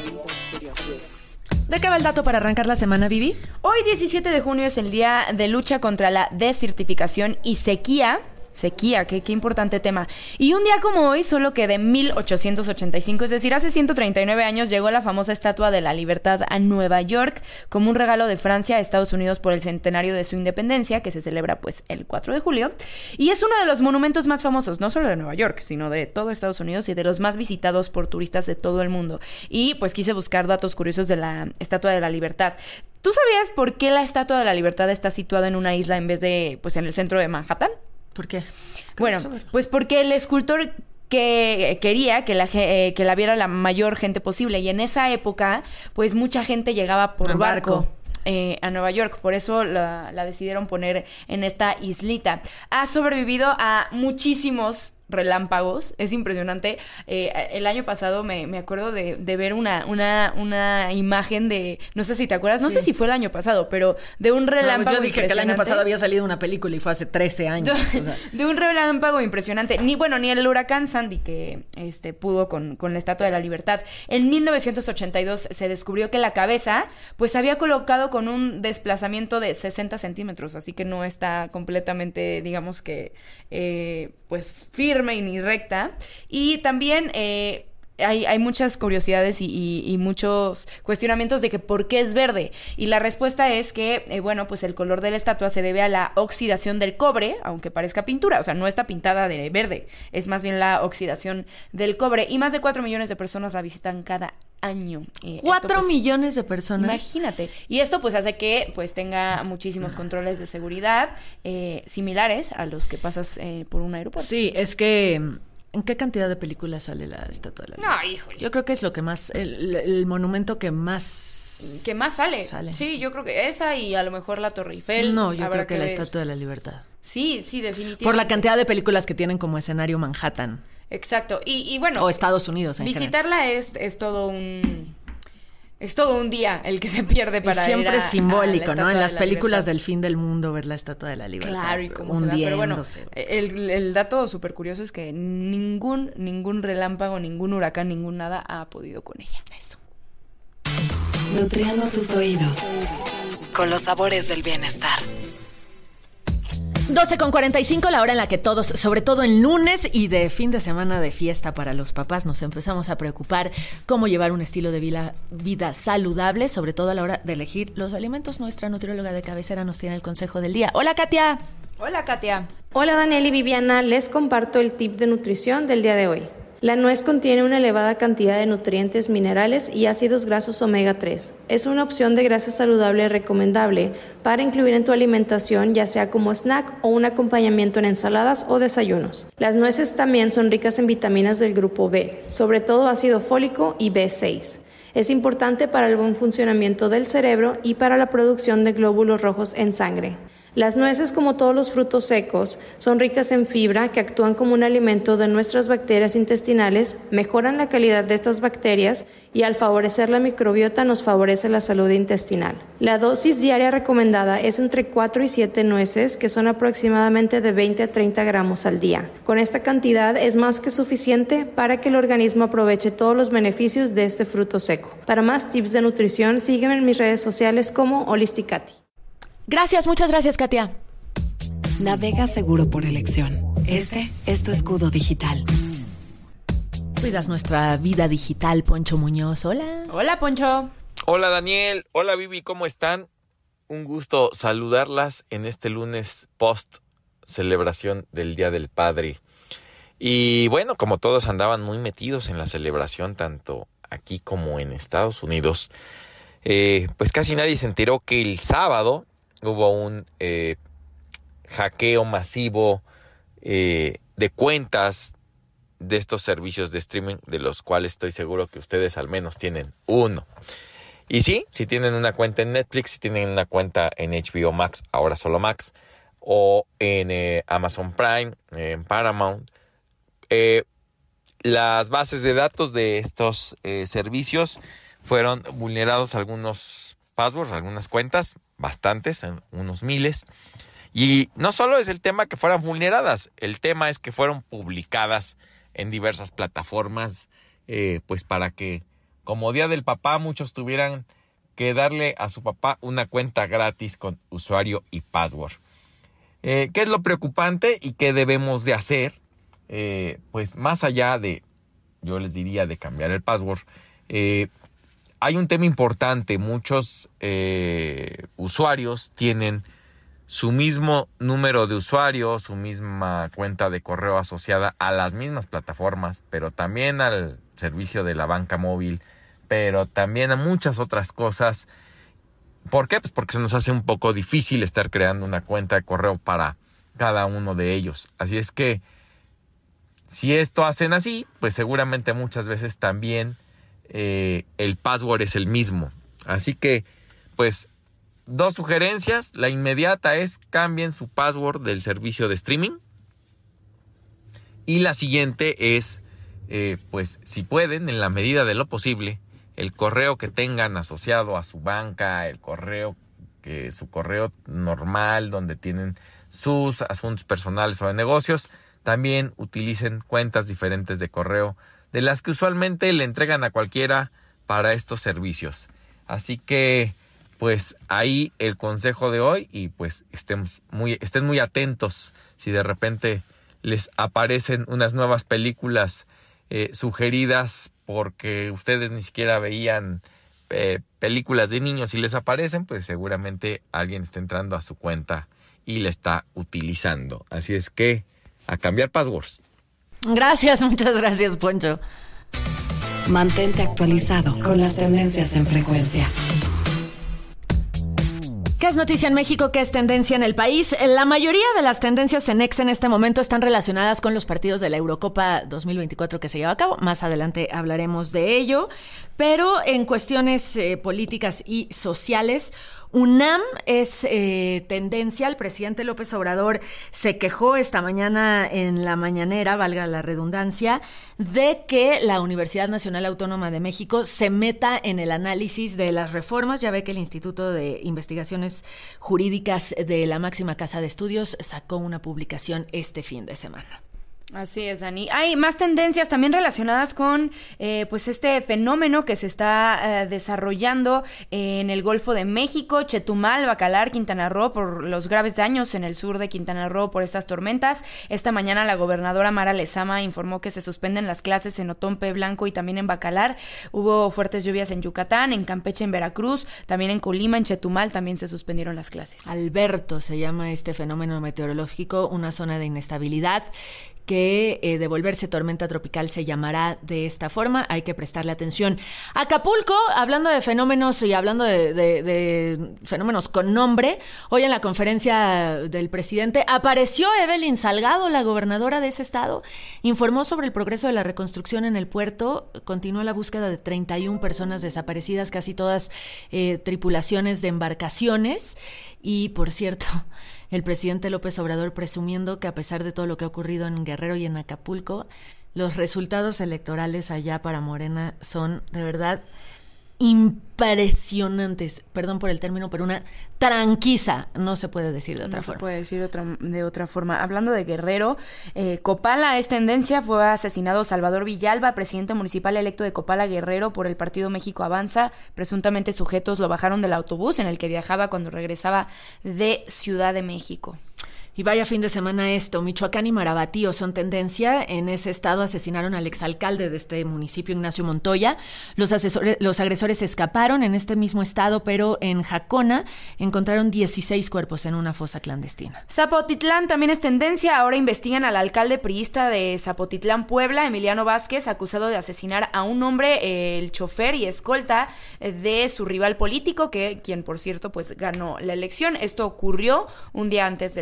¿De qué va el dato para arrancar la semana, Vivi? Hoy, diecisiete de junio, es el día de lucha contra la desertificación y sequía. Sequía, qué, qué importante tema. Y un día como hoy, solo que de mil ochocientos ochenta y cinco, es decir, hace ciento treinta y nueve años, llegó la famosa Estatua de la Libertad a Nueva York como un regalo de Francia a Estados Unidos por el centenario de su independencia, que se celebra pues el cuatro de julio. Y es uno de los monumentos más famosos, no solo de Nueva York, sino de todo Estados Unidos y de los más visitados por turistas de todo el mundo. Y pues quise buscar datos curiosos de la Estatua de la Libertad. ¿Tú sabías por qué la Estatua de la Libertad está situada en una isla en vez de pues en el centro de Manhattan? ¿Por qué? Bueno, pues porque el escultor que quería que la, ge- eh, que la viera la mayor gente posible, y en esa época pues mucha gente llegaba por En barco. barco. eh, a Nueva York, por eso la, la decidieron poner en esta islita. Ha sobrevivido a muchísimos relámpagos, es impresionante. Eh, el año pasado me, me acuerdo de, de ver una, una, una imagen de, no sé si te acuerdas, no Sí. sé si fue el año pasado, pero de un relámpago No, yo dije que el año impresionante. pasado había salido una película y fue hace trece años. O sea, De un relámpago impresionante. Ni, bueno, ni el huracán Sandy que este, pudo con, con la Estatua de la Libertad. En mil novecientos ochenta y dos se descubrió que la cabeza pues se había colocado con un desplazamiento de sesenta centímetros, así que no está completamente, digamos que, eh, pues firme y ni recta. Y también... Eh, Hay, hay muchas curiosidades y, y, y muchos cuestionamientos de que por qué es verde. Y la respuesta es que, eh, bueno, pues el color de la estatua se debe a la oxidación del cobre, aunque parezca pintura. O sea, no está pintada de verde, es más bien la oxidación del cobre. Y más de cuatro millones de personas la visitan cada año. Eh, Cuatro esto, pues, millones de personas. Imagínate. Y esto pues hace que pues tenga muchísimos controles de seguridad eh, similares a los que pasas eh, por un aeropuerto. Sí, es que... ¿En qué cantidad de películas sale la Estatua de la Libertad? No, híjole. Yo creo que es lo que más... El, el monumento que más... ¿Qué más sale? Sale. Sí, yo creo que esa y a lo mejor la Torre Eiffel. No, yo Habrá creo que, la ver. Estatua de la Libertad. Sí, sí, definitivamente. Por la cantidad de películas que tienen como escenario Manhattan. Exacto. Y, y bueno... O Estados Unidos en visitarla es, es todo un... Es todo un día el que se pierde para y siempre ir a- es a simbólico, la ¿no? Estatua En de las la películas Libertad. del fin del mundo ver la Estatua de la Libertad. Claro, y cómo se ve. Pero bueno, el, el dato súper curioso es que ningún, ningún relámpago, ningún huracán, ningún nada ha podido con ella. Eso. Nutriendo tus oídos con los sabores del bienestar. doce con cuarenta y cinco, la hora en la que todos, sobre todo en lunes y de fin de semana de fiesta para los papás, nos empezamos a preocupar cómo llevar un estilo de vida, vida saludable, sobre todo a la hora de elegir los alimentos. Nuestra nutrióloga de cabecera nos tiene el consejo del día. Hola, Katia. Hola, Katia. Hola, Daniel y Viviana. Les comparto el tip de nutrición del día de hoy. La nuez contiene una elevada cantidad de nutrientes, minerales y ácidos grasos omega tres. Es una opción de grasa saludable recomendable para incluir en tu alimentación, ya sea como snack o un acompañamiento en ensaladas o desayunos. Las nueces también son ricas en vitaminas del grupo B, sobre todo ácido fólico y B seis. Es importante para el buen funcionamiento del cerebro y para la producción de glóbulos rojos en sangre. Las nueces, como todos los frutos secos, son ricas en fibra que actúan como un alimento de nuestras bacterias intestinales, mejoran la calidad de estas bacterias y al favorecer la microbiota nos favorece la salud intestinal. La dosis diaria recomendada es entre cuatro y siete nueces, que son aproximadamente de veinte a treinta gramos al día. Con esta cantidad es más que suficiente para que el organismo aproveche todos los beneficios de este fruto seco. Para más tips de nutrición, sígueme en mis redes sociales como Holisticati. Gracias, muchas gracias, Katia. Navega seguro por elección. Este es tu escudo digital. Cuidas nuestra vida digital, Poncho Muñoz. Hola. Hola, Poncho. Hola, Daniel. Hola, Vivi. ¿Cómo están? Un gusto saludarlas en este lunes post celebración del Día del Padre. Y bueno, como todos andaban muy metidos en la celebración, tanto aquí como en Estados Unidos, eh, pues casi nadie se enteró que el sábado hubo un eh, hackeo masivo eh, de cuentas de estos servicios de streaming, de los cuales estoy seguro que ustedes al menos tienen uno. Y sí, si tienen una cuenta en Netflix, si tienen una cuenta en H B O Max, ahora solo Max, o en eh, Amazon Prime, en Paramount, eh, las bases de datos de estos eh, servicios fueron vulnerados algunos passwords, algunas cuentas, bastantes, unos miles. Y no solo es el tema que fueran vulneradas, el tema es que fueron publicadas en diversas plataformas, eh, pues para que, como Día del Papá, muchos tuvieran que darle a su papá una cuenta gratis con usuario y password. Eh, ¿Qué es lo preocupante y qué debemos de hacer? Eh, pues más allá de, yo les diría, de cambiar el password, eh, hay un tema importante. Muchos eh, usuarios tienen su mismo número de usuario, su misma cuenta de correo asociada a las mismas plataformas, pero también al servicio de la banca móvil, pero también a muchas otras cosas. ¿Por qué? Pues porque se nos hace un poco difícil estar creando una cuenta de correo para cada uno de ellos. Así es que si esto hacen así, pues seguramente muchas veces también eh, el password es el mismo. Así que, pues, dos sugerencias. La inmediata es cambien su password del servicio de streaming. Y la siguiente es, eh, pues, si pueden, en la medida de lo posible, el correo que tengan asociado a su banca, el correo que su correo normal donde tienen sus asuntos personales o de negocios, también utilicen cuentas diferentes de correo de las que usualmente le entregan a cualquiera para estos servicios. Así que, pues ahí el consejo de hoy, y pues estemos muy, estén muy atentos si de repente les aparecen unas nuevas películas eh, sugeridas porque ustedes ni siquiera veían eh, películas de niños y les aparecen, pues seguramente alguien está entrando a su cuenta y la está utilizando. Así es que a cambiar passwords. Gracias, muchas gracias, Poncho. Mantente actualizado con las tendencias en Frecuencia. ¿Qué es noticia en México? ¿Qué es tendencia en el país? La mayoría de las tendencias en Exa en este momento están relacionadas con los partidos de la Eurocopa dos mil veinticuatro que se lleva a cabo. Más adelante hablaremos de ello. Pero en cuestiones eh, políticas y sociales, UNAM es eh, tendencia. El presidente López Obrador se quejó esta mañana en la mañanera, valga la redundancia, de que la Universidad Nacional Autónoma de México se meta en el análisis de las reformas. Ya ve que el Instituto de Investigaciones Jurídicas de la máxima casa de estudios sacó una publicación este fin de semana. Así es, Dani. Hay más tendencias también relacionadas con eh, pues este fenómeno que se está eh, desarrollando en el Golfo de México, Chetumal, Bacalar, Quintana Roo, por los graves daños en el sur de Quintana Roo por estas tormentas. Esta mañana la gobernadora Mara Lezama informó que se suspenden las clases en Otompe Blanco y también en Bacalar. Hubo fuertes lluvias en Yucatán, en Campeche, en Veracruz, también en Colima, en Chetumal también se suspendieron las clases. Alberto se llama este fenómeno meteorológico, una zona de inestabilidad que eh, de volverse tormenta tropical se llamará de esta forma. Hay que prestarle atención. Acapulco, hablando de fenómenos y hablando de, de, de fenómenos con nombre, hoy en la conferencia del presidente apareció Evelyn Salgado, la gobernadora de ese estado, informó sobre el progreso de la reconstrucción en el puerto. Continúa la búsqueda de treinta y una personas desaparecidas, casi todas eh, tripulaciones de embarcaciones. Y, por cierto, el presidente López Obrador presumiendo que a pesar de todo lo que ha ocurrido en Guerrero y en Acapulco, los resultados electorales allá para Morena son de verdad impresionantes. Perdón por el término, pero una tranquiza, no se puede decir de otra no forma. No se puede decir de otra, de otra forma. Hablando de Guerrero, eh, Copala es tendencia. Fue asesinado Salvador Villalba, presidente municipal electo de Copala, Guerrero, por el partido México Avanza. Presuntamente sujetos lo bajaron del autobús en el que viajaba cuando regresaba de Ciudad de México. Y vaya fin de semana esto. Michoacán y Marabatío son tendencia. En ese estado asesinaron al exalcalde de este municipio, Ignacio Montoya. Los, asesores, los agresores escaparon en este mismo estado, pero en Jacona encontraron dieciséis cuerpos en una fosa clandestina. Zapotitlán también es tendencia. Ahora investigan al alcalde priista de Zapotitlán, Puebla, Emiliano Vázquez, acusado de asesinar a un hombre, el chofer y escolta de su rival político, que quien, por cierto, pues ganó la elección. Esto ocurrió un día antes de las elecciones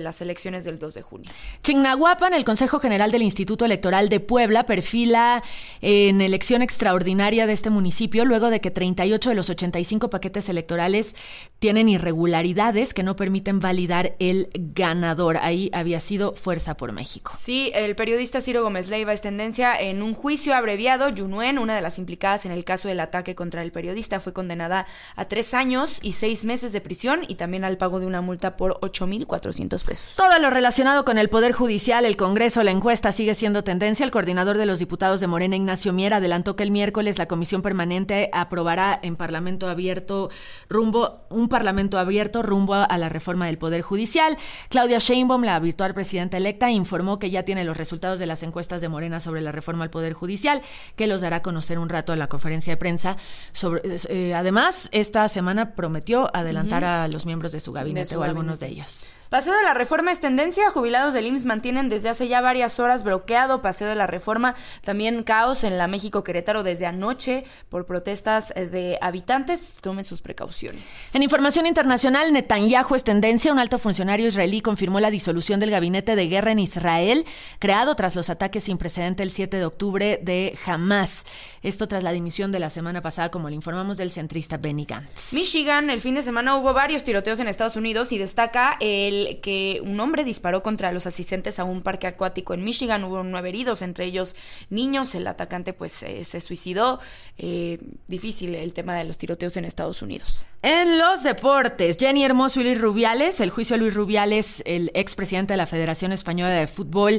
elecciones del dos de junio. Chignahuapan, el Consejo General del Instituto Electoral de Puebla perfila en elección extraordinaria de este municipio luego de que treinta y ocho de los ochenta y cinco paquetes electorales tienen irregularidades que no permiten validar el ganador. Ahí había sido Fuerza por México. Sí, el periodista Ciro Gómez Leiva es tendencia en un juicio abreviado. Yunuen, una de las implicadas en el caso del ataque contra el periodista, fue condenada a tres años y seis meses de prisión y también al pago de una multa por ocho mil cuatrocientos pesos. Todo lo relacionado con el Poder Judicial, el Congreso, la encuesta sigue siendo tendencia. El coordinador de los diputados de Morena, Ignacio Mier, adelantó que el miércoles la Comisión Permanente aprobará en Parlamento abierto rumbo, un Parlamento abierto rumbo a la reforma del Poder Judicial. Claudia Sheinbaum, la virtual presidenta electa, informó que ya tiene los resultados de las encuestas de Morena sobre la reforma al Poder Judicial, que los dará a conocer un rato en la conferencia de prensa. Sobre, eh, además, esta semana prometió adelantar uh-huh. a los miembros de su gabinete de su o gabinete. algunos de ellos. Paseo de la Reforma es tendencia. Jubilados del I M S S mantienen desde hace ya varias horas bloqueado Paseo de la Reforma. También caos en la México Querétaro desde anoche por protestas de habitantes. Tomen sus precauciones. En información internacional, Netanyahu es tendencia. Un alto funcionario israelí confirmó la disolución del gabinete de guerra en Israel, creado tras los ataques sin precedente el siete de octubre de Hamas. Esto tras la dimisión de la semana pasada, como le informamos, del centrista Benny Gantz. Michigan, el fin de semana hubo varios tiroteos en Estados Unidos y destaca el que un hombre disparó contra los asistentes a un parque acuático en Michigan. Hubo nueve heridos, entre ellos niños. El atacante pues eh, se suicidó. Eh, difícil el tema de los tiroteos en Estados Unidos. En los deportes, Jenny Hermoso y Luis Rubiales. El juicio a Luis Rubiales, el expresidente de la Federación Española de Fútbol,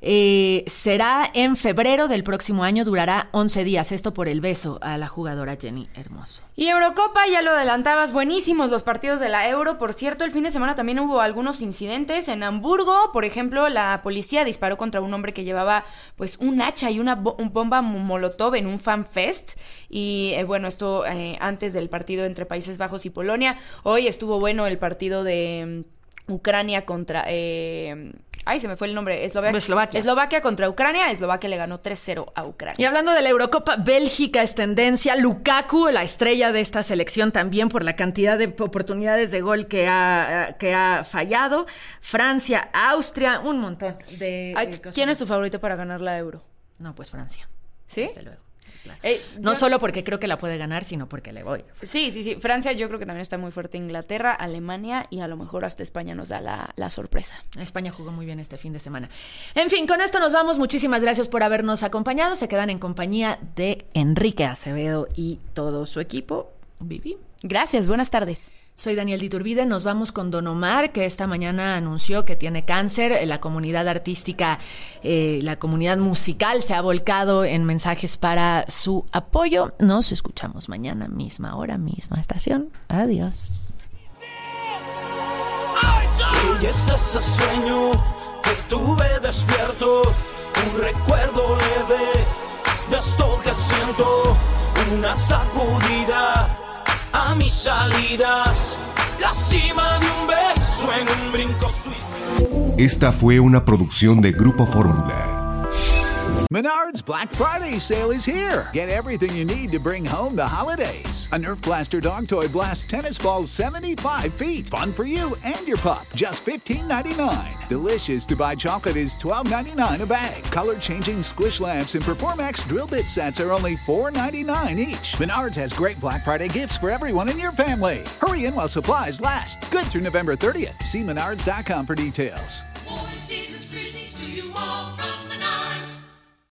eh, será en febrero del próximo año. Durará once días. Esto por el beso a la jugadora Jenny Hermoso. Y Eurocopa, ya lo adelantabas, buenísimos los partidos de la Euro. Por cierto, el fin de semana también hubo algunos incidentes. En Hamburgo, por ejemplo, la policía disparó contra un hombre que llevaba pues un hacha y una bo- un bomba molotov en un fan fest. Y eh, bueno, esto eh, antes del partido entre Países Bajos y Polonia. Hoy estuvo bueno el partido de um, Ucrania contra... Eh, Ay, se me fue el nombre. Eslovaquia. Eslovaquia. Eslovaquia contra Ucrania. Eslovaquia le ganó tres cero a Ucrania. Y hablando de la Eurocopa, Bélgica es tendencia. Lukaku, la estrella de esta selección también por la cantidad de oportunidades de gol que ha, que ha fallado. Francia, Austria, un montón de, Ay, de cosas. ¿Quién es tu favorito para ganar la Euro? No, pues Francia. ¿Sí? Desde luego. Claro. Eh, no yo... solo porque creo que la puede ganar, sino porque le voy. Sí, sí, sí. Francia yo creo que también está muy fuerte. Inglaterra, Alemania y a lo mejor hasta España nos da la, la sorpresa. España jugó muy bien este fin de semana. En fin, con esto nos vamos. Muchísimas gracias por habernos acompañado. Se quedan en compañía de Enrique Acevedo y todo su equipo. Vivi. Gracias, buenas tardes. Soy Daniel Diturbide, nos vamos con Don Omar, que esta mañana anunció que tiene cáncer. La comunidad artística, eh, la comunidad musical se ha volcado en mensajes para su apoyo. Nos escuchamos mañana, misma hora, misma estación. Adiós. Y es ese sueño que tuve despierto, un recuerdo leve de esto que siento, una sacudida a mis salidas, la cima de un beso en un brinco suizo. Esta fue una producción de Grupo Fórmula. Menards Black Friday sale is here. Get everything you need to bring home the holidays. A Nerf Blaster dog toy blasts tennis balls seventy-five feet. Fun for you and your pup. Just fifteen ninety-nine. Delicious to buy chocolate is twelve ninety-nine a bag. Color changing squish lamps and Performax drill bit sets are only four ninety-nine each. Menards has great Black Friday gifts for everyone in your family. Hurry in while supplies last. Good through November thirtieth. See menards dot com for details.